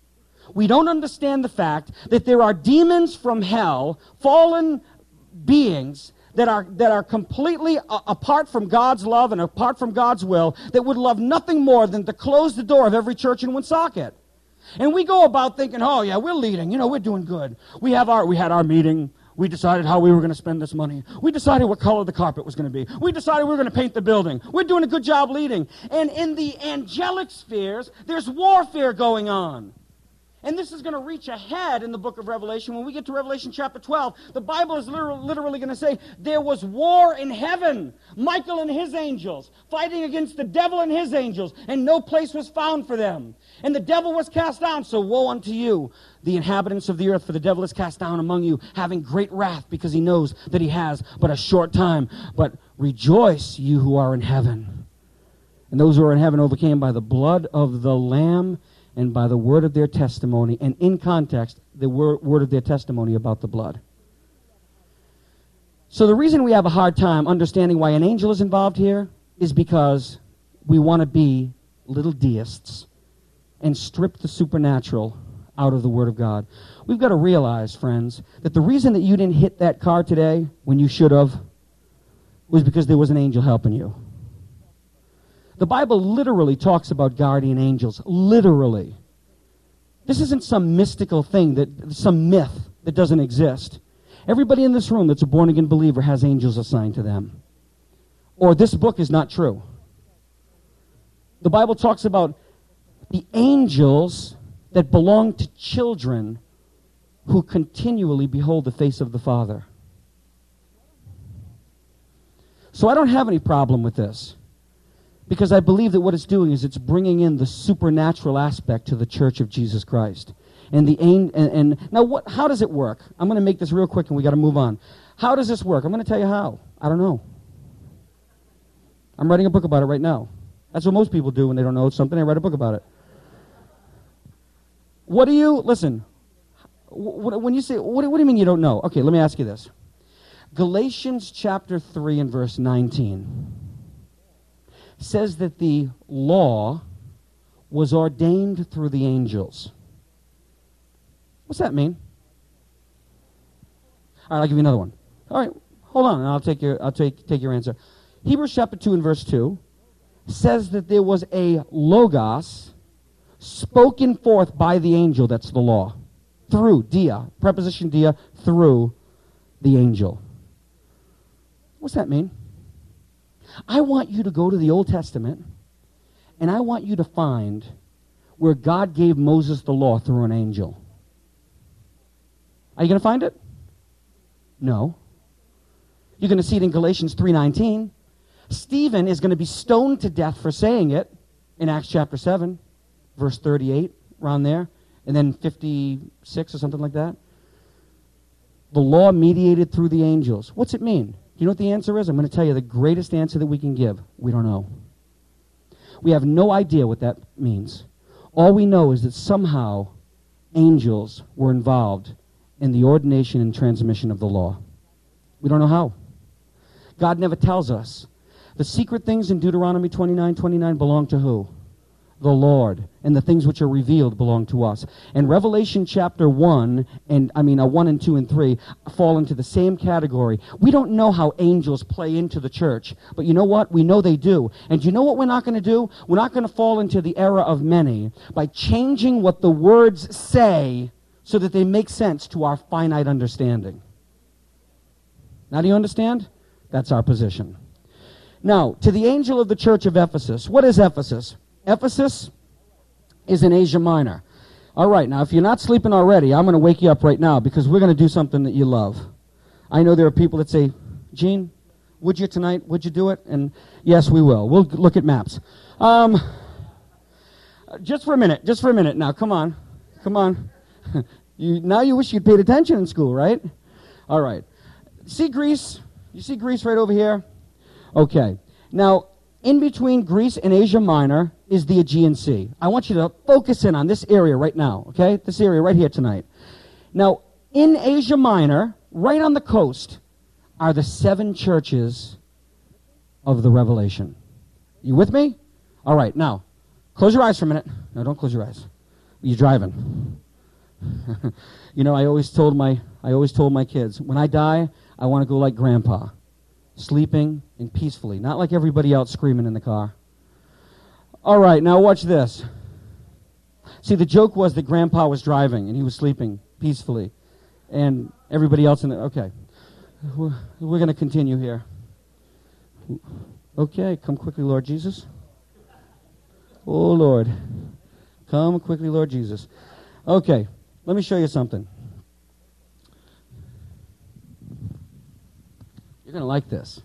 Speaker 1: We don't understand the fact that there are demons from hell, fallen beings that are that are completely uh, apart from God's love and apart from God's will, that would love nothing more than to close the door of every church in Woonsocket. And we go about thinking, oh yeah, we're leading, you know, we're doing good. We have our we had our meeting. We decided how we were going to spend this money. We decided what color the carpet was going to be. We decided we were going to paint the building. We're doing a good job leading. And in the angelic spheres, there's warfare going on. And this is going to reach ahead in the book of Revelation. When we get to Revelation chapter twelve, the Bible is literally, literally going to say there was war in heaven. Michael and his angels fighting against the devil and his angels, and no place was found for them. And the devil was cast down, so woe unto you, the inhabitants of the earth, for the devil is cast down among you, having great wrath, because he knows that he has but a short time. But rejoice, you who are in heaven. And those who are in heaven overcame by the blood of the Lamb and by the word of their testimony. And in context, the word, word of their testimony about the blood. So the reason we have a hard time understanding why an angel is involved here is because we want to be little deists and strip the supernatural out of the Word of God. We've got to realize, friends, that the reason that you didn't hit that car today when you should have was because there was an angel helping you. The Bible literally talks about guardian angels. Literally. This isn't some mystical thing, that some myth that doesn't exist. Everybody in this room that's a born-again believer has angels assigned to them. Or this book is not true. The Bible talks about the angels that belong to children who continually behold the face of the Father. So I don't have any problem with this. Because I believe that what it's doing is it's bringing in the supernatural aspect to the church of Jesus Christ. And the aim, and, and now what? How does it work? I'm going to make this real quick, and we got to move on. How does this work? I'm going to tell you how. I don't know. I'm writing a book about it right now. That's what most people do when they don't know something. They write a book about it. What do you listen? What, when you say, what, what do you mean you don't know? Okay, let me ask you this. Galatians chapter three and verse nineteen says that the law was ordained through the angels. What's that mean? All right, I'll give you another one. All right, hold on, and I'll take your I'll take take your answer. Hebrews chapter two and verse two says that there was a logos spoken forth by the angel. That's the law, through dia, preposition dia, through the angel. What's that mean? I want you to go to the Old Testament, and I want you to find where God gave Moses the law through an angel. Are you going to find it? No. You're going to see it in Galatians three nineteen. Stephen is going to be stoned to death for saying it in Acts chapter seven, verse thirty-eight, around there, and then fifty-six or something like that. The law mediated through the angels. What's it mean? You know what the answer is? I'm going to tell you the greatest answer that we can give. We don't know. We have no idea what that means. All we know is that somehow angels were involved in the ordination and transmission of the law. We don't know how. God never tells us. The secret things in Deuteronomy twenty-nine twenty-nine belong to who? The Lord. And the things which are revealed belong to us. And Revelation chapter one, and I mean uh, one and two and three, fall into the same category. We don't know how angels play into the church, but you know what? We know they do. And you know what we're not going to do? We're not going to fall into the error of many by changing what the words say so that they make sense to our finite understanding. Now do you understand? That's our position. Now, to the angel of the church of Ephesus. What is Ephesus? Ephesus is in Asia Minor. All right, now if you're not sleeping already, I'm going to wake you up right now because we're going to do something that you love. I know there are people that say, Gene, would you tonight? Would you do it? And yes, we will. We'll look at maps. Um, just for a minute. Just for a minute now. Come on. Come on. you, now you wish you'd paid attention in school, right? All right. See Greece? You see Greece right over here? Okay. Now, in between Greece and Asia Minor is the Aegean Sea. I want you to focus in on this area right now, okay? This area right here tonight. Now, in Asia Minor, right on the coast, are the seven churches of the Revelation. You with me? All right, now, close your eyes for a minute. No, don't close your eyes. You're driving. You know, I always told my I always told my kids, when I die, I want to go like Grandpa, sleeping and peacefully, not like everybody else screaming in the car. All right, now watch this. See, the joke was that Grandpa was driving and he was sleeping peacefully, and everybody else in the... Okay, we're, we're going to continue here. Okay, come quickly, Lord Jesus. Oh, Lord. Come quickly, Lord Jesus. Okay, let me show you something. You're going to like this.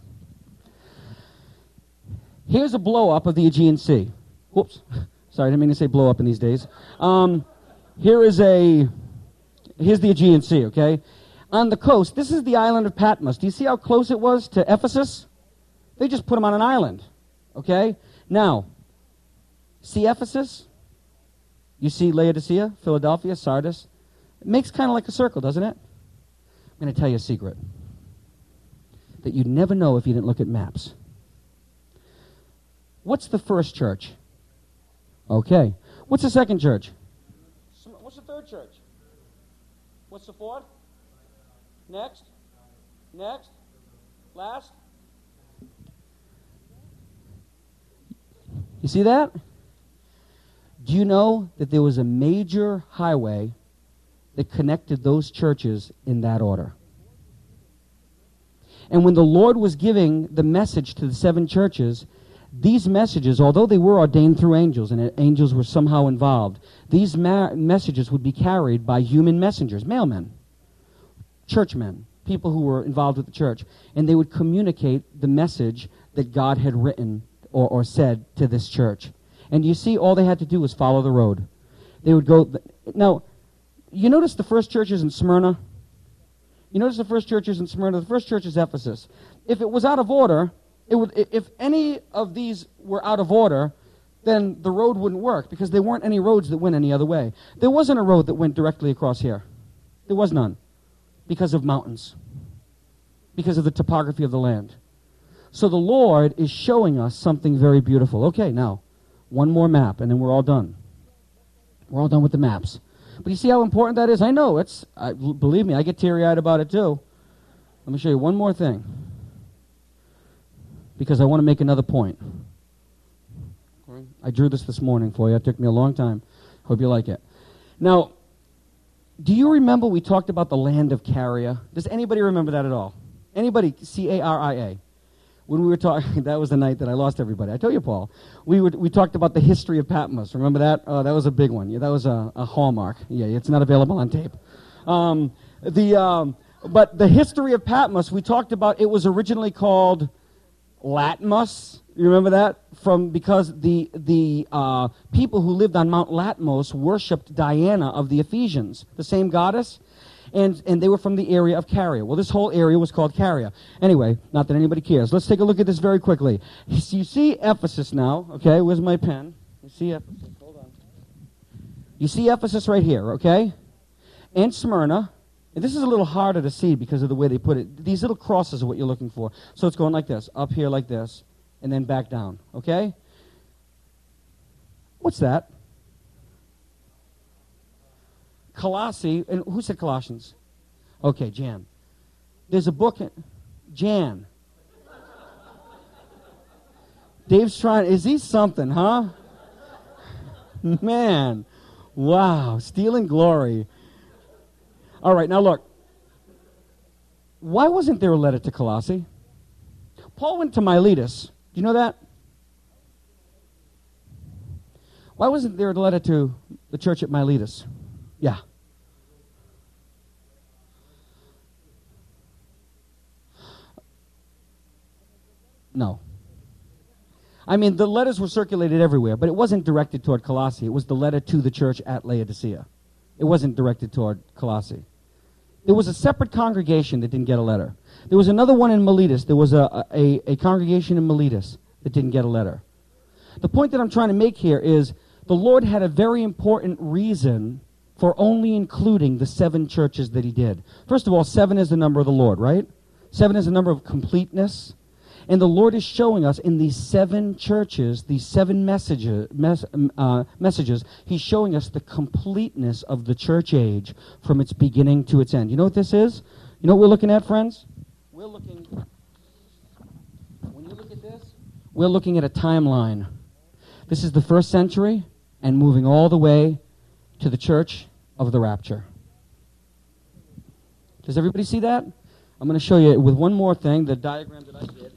Speaker 1: Here's a blow-up of the Aegean Sea. Whoops. Sorry, I didn't mean to say blow-up in these days. Um, here is a... Here's the Aegean Sea, okay? On the coast, this is the island of Patmos. Do you see how close it was to Ephesus? They just put them on an island, okay? Now, see Ephesus? You see Laodicea, Philadelphia, Sardis? It makes kind of like a circle, doesn't it? I'm going to tell you a secret that you'd never know if you didn't look at maps. What's the first church? Okay. What's the second church? What's the third church? What's the fourth? Next? Next? Last? You see that? Do you know that there was a major highway that connected those churches in that order? And when the Lord was giving the message to the seven churches, these messages, although they were ordained through angels, and angels were somehow involved, these ma- messages would be carried by human messengers, mailmen, churchmen, people who were involved with the church, and they would communicate the message that God had written or, or said to this church. And you see, all they had to do was follow the road. They would go... Th- now, you notice the first church is in Smyrna? You notice the first church is in Smyrna? The first church is Ephesus. If it was out of order, it would, if any of these were out of order, then the road wouldn't work, because there weren't any roads that went any other way. There wasn't a road that went directly across here. There was none, because of mountains, because of the topography of the land. So the Lord is showing us something very beautiful. Okay, now, one more map, and then we're all done. We're all done with the maps. But you see how important that is? I know, it's, I, believe me, I get teary-eyed about it too. Let me show you one more thing, because I want to make another point. I drew this this morning for you. It took me a long time. Hope you like it. Now, do you remember we talked about the land of Caria? Does anybody remember that at all? Anybody? C A R I A. When we were talking, that was the night that I lost everybody. I told you, Paul. We would, we talked about the history of Patmos. Remember that? Oh, that was a big one. Yeah, that was a, a hallmark. Yeah, it's not available on tape. Um, the um, but the history of Patmos, we talked about. It was originally called Latmos. You remember that? From because the the uh, people who lived on Mount Latmos worshipped Diana of the Ephesians, the same goddess, and and they were from the area of Caria. Well, this whole area was called Caria. Anyway, not that anybody cares. Let's take a look at this very quickly. You see Ephesus now. Okay, where's my pen? You see Ephesus. Hold on. You see Ephesus right here. Okay, and Smyrna. And this is a little harder to see because of the way they put it. These little crosses are what you're looking for. So it's going like this, up here like this, and then back down, okay? What's that? Colossae, and who said Colossians? Okay, Jan. There's a book, Jan. Dave's trying, is he something, huh? Man, wow, stealing glory. All right, now look. Why wasn't there a letter to Colossae? Paul went to Miletus. Do you know that? Why wasn't there a letter to the church at Miletus? Yeah. No. I mean, the letters were circulated everywhere, but it wasn't directed toward Colossae. It was the letter to the church at Laodicea. It wasn't directed toward Colossae. There was a separate congregation that didn't get a letter. There was another one in Miletus. There was a, a, a congregation in Miletus that didn't get a letter. The point that I'm trying to make here is the Lord had a very important reason for only including the seven churches that he did. First of all, seven is the number of the Lord, right? Seven is the number of completeness. And the Lord is showing us in these seven churches, these seven messages, mes- uh, messages, he's showing us the completeness of the church age from its beginning to its end. You know what this is? You know what we're looking at, friends? We're looking, when you look at this, we're looking at a timeline. This is the first century and moving all the way to the church of the rapture. Does everybody see that? I'm going to show you with one more thing, the diagram that I did.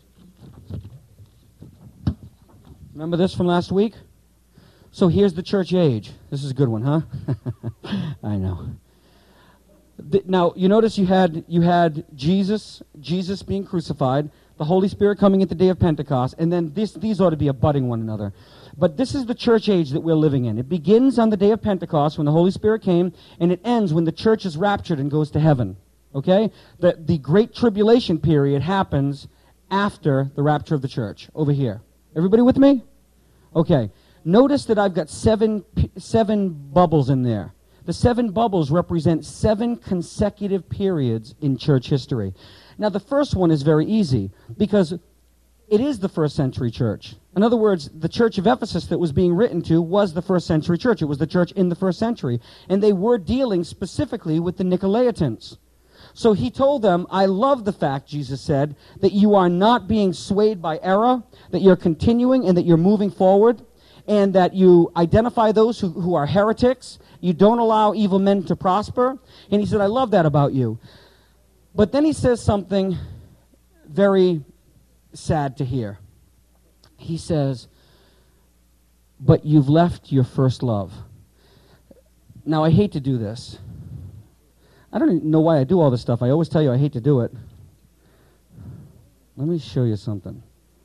Speaker 1: Remember this from last week? So here's the church age. This is a good one, huh? I know. The, now, you notice you had you had Jesus, Jesus being crucified, the Holy Spirit coming at the day of Pentecost, and then this, these ought to be abutting one another. But this is the church age that we're living in. It begins on the day of Pentecost when the Holy Spirit came, and it ends when the church is raptured and goes to heaven. Okay? The, the Great Tribulation period happens after the rapture of the church, over here. Everybody with me? Okay. Notice that I've got seven seven bubbles in there. The seven bubbles represent seven consecutive periods in church history. Now, the first one is very easy because it is the first century church. In other words, the church of Ephesus that was being written to was the first century church. It was the church in the first century. And they were dealing specifically with the Nicolaitans. So he told them, I love the fact, Jesus said, that you are not being swayed by error, that you're continuing and that you're moving forward, and that you identify those who, who are heretics. You don't allow evil men to prosper. And he said, I love that about you. But then he says something very sad to hear. He says, but you've left your first love. Now, I hate to do this. I don't even know why I do all this stuff. I always tell you I hate to do it. Let me show you something.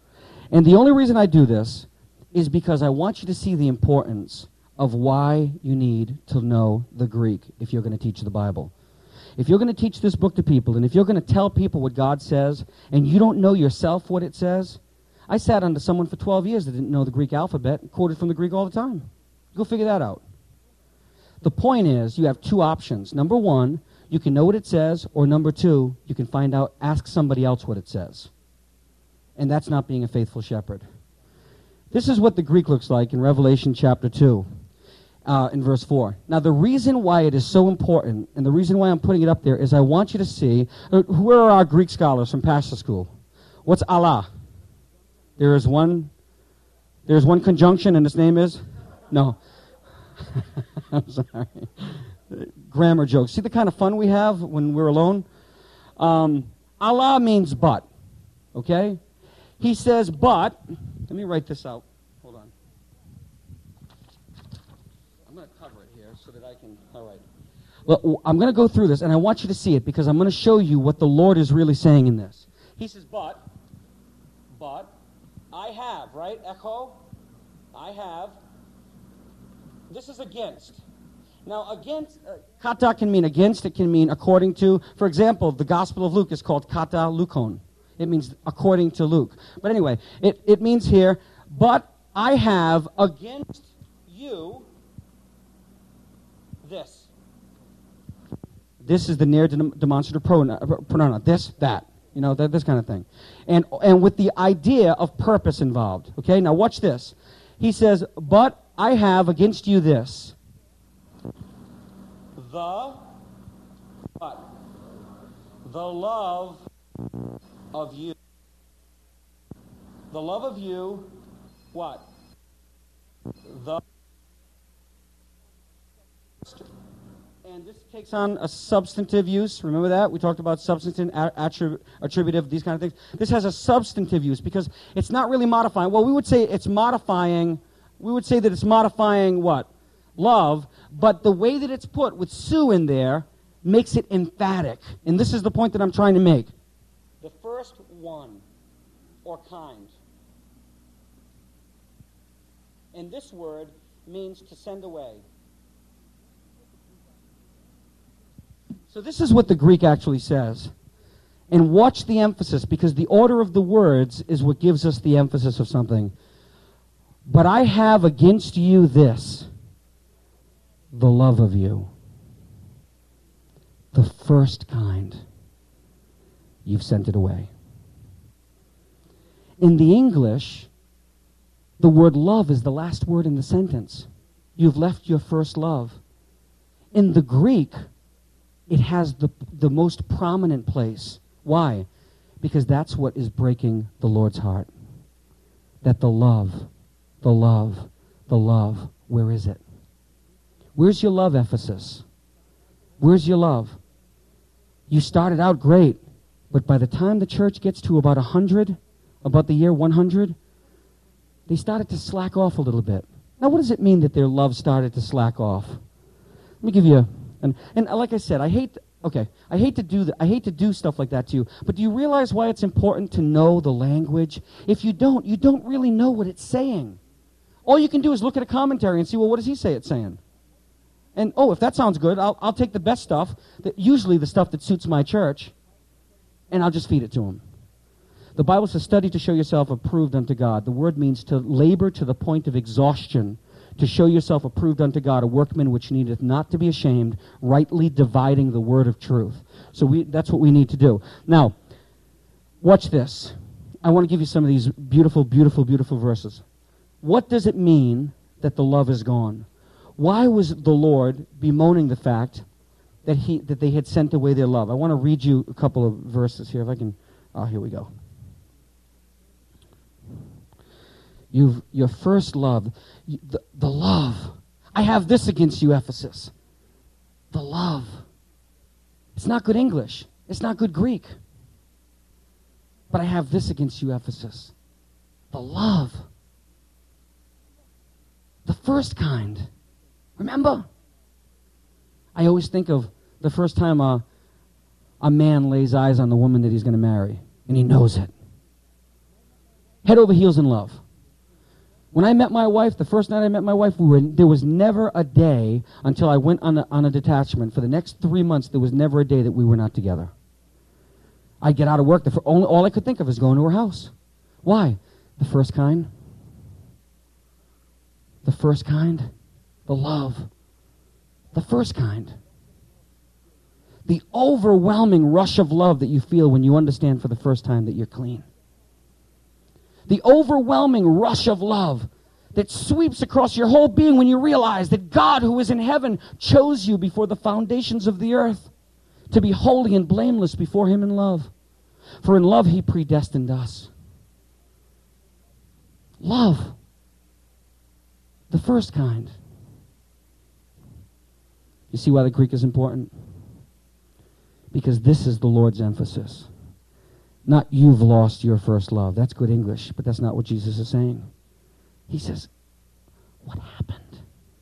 Speaker 1: And the only reason I do this is because I want you to see the importance of why you need to know the Greek if you're going to teach the Bible. If you're going to teach this book to people, and if you're going to tell people what God says, and you don't know yourself what it says, I sat under someone for twelve years that didn't know the Greek alphabet and quoted from the Greek all the time. Go figure that out. The point is, you have two options. Number one, you can know what it says, or number two, you can find out, ask somebody else what it says. And that's not being a faithful shepherd. This is what the Greek looks like in Revelation chapter two. Uh, in verse four. Now, the reason why it is so important, and the reason why I'm putting it up there, is I want you to see, uh, where are our Greek scholars from pastor school? What's Allah? There is one, there is one conjunction, and its name is? No. I'm sorry. Grammar jokes. See the kind of fun we have when we're alone? Um, Allah means but. Okay? He says but. Let me write this out. Hold on. So that I can, all right. Well, I'm going to go through this, and I want you to see it, because I'm going to show you what the Lord is really saying in this. He says, but, but, I have, right? Echo? I have. This is against. Now, against, uh, kata can mean against, it can mean according to. For example, the Gospel of Luke is called kata lukon. It means according to Luke. But anyway, it, it means here, but I have against you this. This is the near demonstrative pronoun. This, that. You know, that, this kind of thing. And, and with the idea of purpose involved. Okay, now watch this. He says, but I have against you this. The, what? The love of you. The love of you, what? The And this takes on a substantive use. Remember that? We talked about substantive, attrib- attributive, these kind of things. This has a substantive use because it's not really modifying. Well, we would say it's modifying, we would say that it's modifying what? Love, but the way that it's put with Sue in there makes it emphatic. And this is the point that I'm trying to make. The first one, or kind. And this word means to send away. So this is what the Greek actually says. And watch the emphasis, because the order of the words is what gives us the emphasis of something. But I have against you this, the love of you. The first kind. You've sent it away. In the English, the word love is the last word in the sentence. You've left your first love. In the Greek, it has the, the most prominent place. Why? Because that's what is breaking the Lord's heart. That the love, the love, the love, where is it? Where's your love, Ephesus? Where's your love? You started out great, but by the time the church gets to about one hundred, about the year one hundred, they started to slack off a little bit. Now, what does it mean that their love started to slack off? Let me give you a... And, and like I said, I hate, okay, I hate to do that. I hate to do stuff like that to you. But do you realize why it's important to know the language? If you don't, you don't really know what it's saying. All you can do is look at a commentary and see, well, what does he say it's saying? And, oh, if that sounds good, I'll, I'll take the best stuff, that, usually the stuff that suits my church, and I'll just feed it to him. The Bible says, study to show yourself approved unto God. The word means to labor to the point of exhaustion, to show yourself approved unto God, a workman which needeth not to be ashamed, rightly dividing the word of truth. So we, that's what we need to do. Now, watch this. I want to give you some of these beautiful, beautiful, beautiful verses. What does it mean that the love is gone? Why was the Lord bemoaning the fact that he that they had sent away their love? I want to read you a couple of verses here. If I can, oh, here we go. You've, your first love, the, the love. I have this against you, Ephesus. The love. It's not good English. It's not good Greek. But I have this against you, Ephesus. The love. The first kind. Remember? I always think of the first time a, a man lays eyes on the woman that he's going to marry, and he knows it. Head over heels in love. When I met my wife, the first night I met my wife, we were, there was never a day until I went on a, on a detachment. For the next three months, there was never a day that we were not together. I get out of work. The fir- only, all I could think of is going to her house. Why? The first kind. The first kind. The love. The first kind. The overwhelming rush of love that you feel when you understand for the first time that you're clean. The overwhelming rush of love that sweeps across your whole being when you realize that God, who is in heaven, chose you before the foundations of the earth to be holy and blameless before him in love. For in love he predestined us. Love. The first kind. You see why the Greek is important? Because this is the Lord's emphasis. Not you've lost your first love. That's good English, but that's not what Jesus is saying. He says, what happened?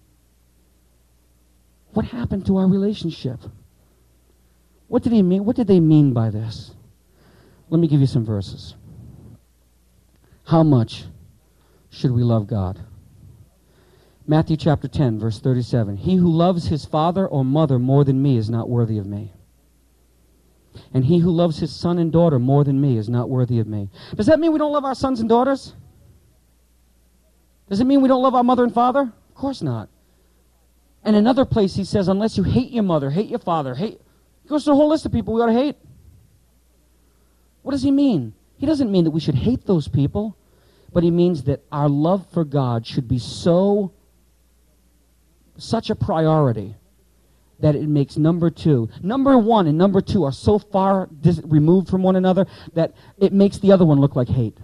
Speaker 1: What happened to our relationship? What did he mean? What did they mean by this? Let me give you some verses. How much should we love God? Matthew chapter ten, verse thirty-seven. He who loves his father or mother more than me is not worthy of me. And he who loves his son and daughter more than me is not worthy of me. Does that mean we don't love our sons and daughters? Does it mean we don't love our mother and father? Of course not. And another place he says, unless you hate your mother, hate your father, hate... He goes through a whole list of people we ought to hate. What does he mean? He doesn't mean that we should hate those people, but he means that our love for God should be so, such a priority that it makes number two. Number one and number two are so far dis- removed from one another that it makes the other one look like hate. Do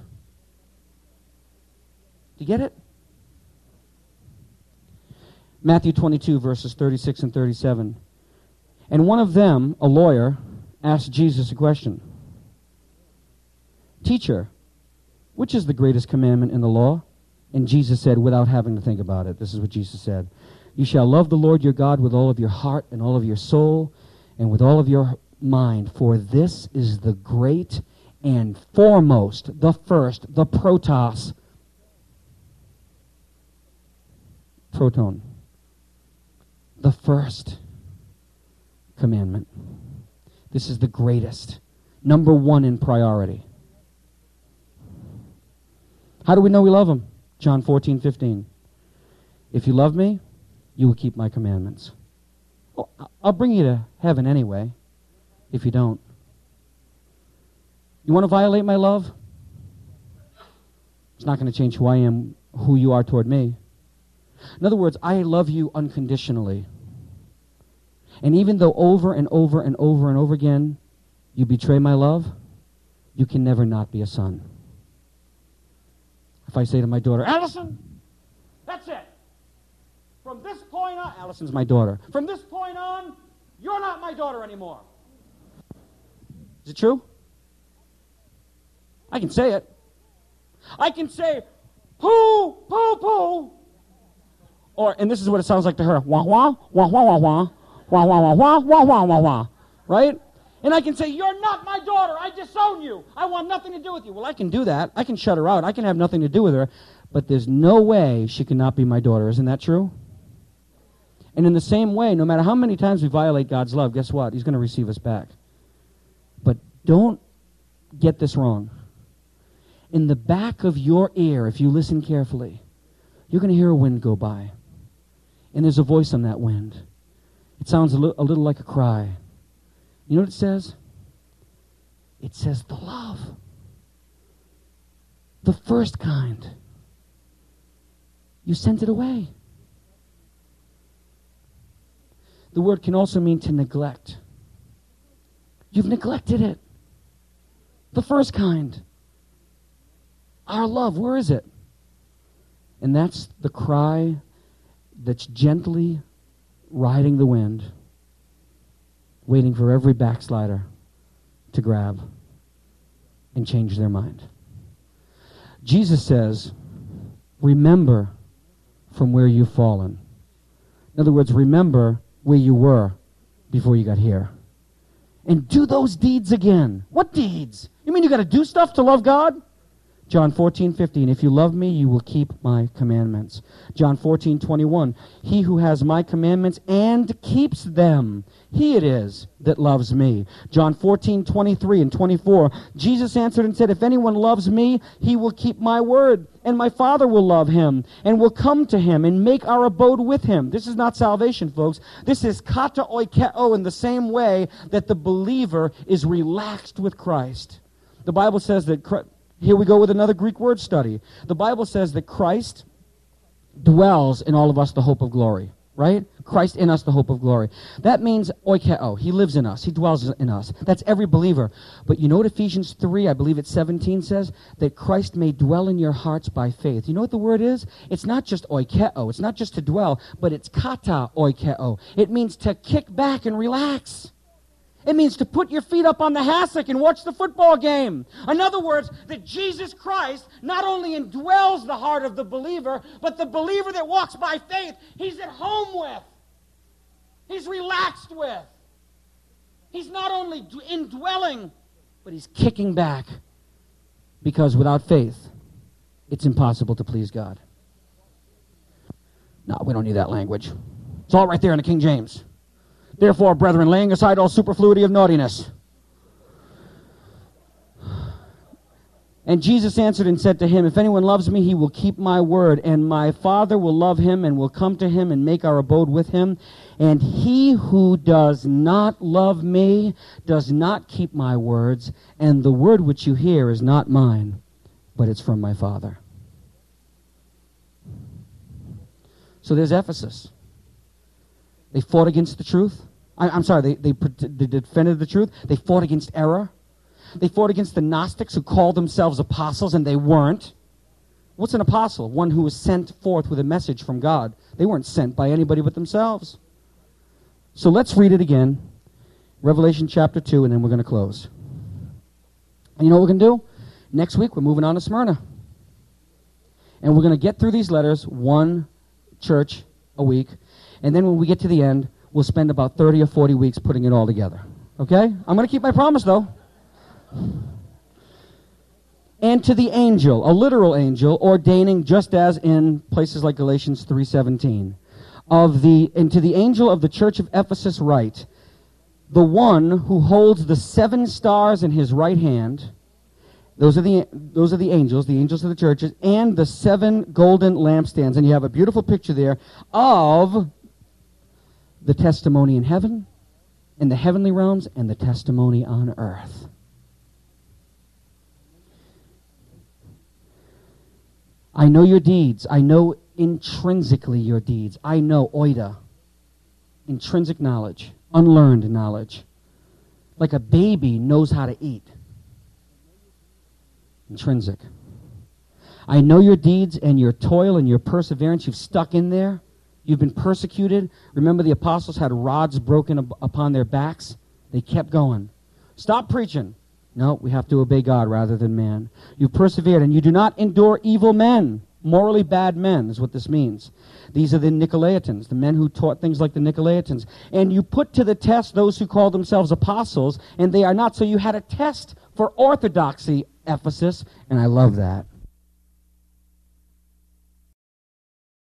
Speaker 1: you get it? Matthew twenty-two, verses thirty-six and thirty-seven. And one of them, a lawyer, asked Jesus a question. Teacher, which is the greatest commandment in the law? And Jesus said, without having to think about it, this is what Jesus said. You shall love the Lord your God with all of your heart and all of your soul and with all of your mind, for this is the great and foremost, the first, the protos, proton, the first commandment. This is the greatest, number one in priority. How do we know we love him? John fourteen, fifteen. If you love me, you will keep my commandments. Well, I'll bring you to heaven anyway, if you don't. You want to violate my love? It's not going to change who I am, who you are toward me. In other words, I love you unconditionally. And even though over and over and over and over again you betray my love, you can never not be a son. If I say to my daughter, Allison, that's it. From this point on, Allison's my daughter. From this point on, you're not my daughter anymore. Is it true? I can say it. I can say, poo, poo, poo. Or, and this is what it sounds like to her, wah, wah, wah, wah, wah, wah, wah, wah, wah, wah, wah, wah, wah, wah, right? And I can say, you're not my daughter. I disown you. I want nothing to do with you. Well, I can do that. I can shut her out. I can have nothing to do with her. But there's no way she cannot be my daughter. Isn't that true? And in the same way, no matter how many times we violate God's love, guess what? He's going to receive us back. But don't get this wrong. In the back of your ear, if you listen carefully, you're going to hear a wind go by. And there's a voice on that wind. It sounds a, li- a little like a cry. You know what it says? It says the love. The first kind. You sent it away. The word can also mean to neglect. You've neglected it. The first kind. Our love, where is it? And that's the cry that's gently riding the wind, waiting for every backslider to grab and change their mind. Jesus says, remember from where you've fallen. In other words, remember where you were before you got here. And do those deeds again. What deeds? You mean you got to do stuff to love God? John fourteen fifteen, if you love me, you will keep my commandments. John fourteen twenty-one, he who has my commandments and keeps them, he it is that loves me. John fourteen twenty-three and twenty-four, Jesus answered and said, if anyone loves me, he will keep my word, and my Father will love him, and will come to him and make our abode with him. This is not salvation, folks. This is kata oikeo, in the same way that the believer is relaxed with Christ. The Bible says that Christ, here we go with another Greek word study. The Bible says that Christ dwells in all of us the hope of glory, right? Christ in us the hope of glory. That means oikeo. He lives in us. He dwells in us. That's every believer. But you know what Ephesians three, I believe it's seventeen says? That Christ may dwell in your hearts by faith. You know what the word is? It's not just oikeo. It's not just to dwell, but it's kata oikeo. It means to kick back and relax. It means to put your feet up on the hassock and watch the football game. In other words, that Jesus Christ not only indwells the heart of the believer, but the believer that walks by faith, he's at home with. He's relaxed with. He's not only indwelling, but he's kicking back. Because without faith, it's impossible to please God. No, we don't need that language. It's all right there in the King James. Therefore, brethren, laying aside all superfluity of naughtiness. And Jesus answered and said to him, if anyone loves me, he will keep my word, and my Father will love him and will come to him and make our abode with him. And he who does not love me does not keep my words, and the word which you hear is not mine, but it's from my Father. So there's Ephesus. They fought against the truth. I, I'm sorry, they, they, they defended the truth. They fought against error. They fought against the Gnostics who called themselves apostles, and they weren't. What's an apostle? One who was sent forth with a message from God. They weren't sent by anybody but themselves. So let's read it again. Revelation chapter two, and then we're going to close. And you know what we're going to do? Next week, we're moving on to Smyrna. And we're going to get through these letters, one church a week. And then when we get to the end, we'll spend about thirty or forty weeks putting it all together. Okay? I'm going to keep my promise, though. And to the angel, a literal angel, ordaining, just as in places like Galatians three seventeen, of the, and to the angel of the church of Ephesus write, the one who holds the seven stars in his right hand, those are the those are the angels, the angels of the churches, and the seven golden lampstands. And you have a beautiful picture there of the testimony in heaven, in the heavenly realms, and the testimony on earth. I know your deeds. I know intrinsically your deeds. I know oida, intrinsic knowledge, unlearned knowledge. Like a baby knows how to eat. Intrinsic. I know your deeds and your toil and your perseverance. You've stuck in there. You've been persecuted. Remember, the apostles had rods broken up upon their backs. They kept going. Stop preaching. No, we have to obey God rather than man. You've persevered, and you do not endure evil men. Morally bad men is what this means. These are the Nicolaitans, the men who taught things like the Nicolaitans. And you put to the test those who call themselves apostles, and they are not. So you had a test for orthodoxy, Ephesus, and I love that.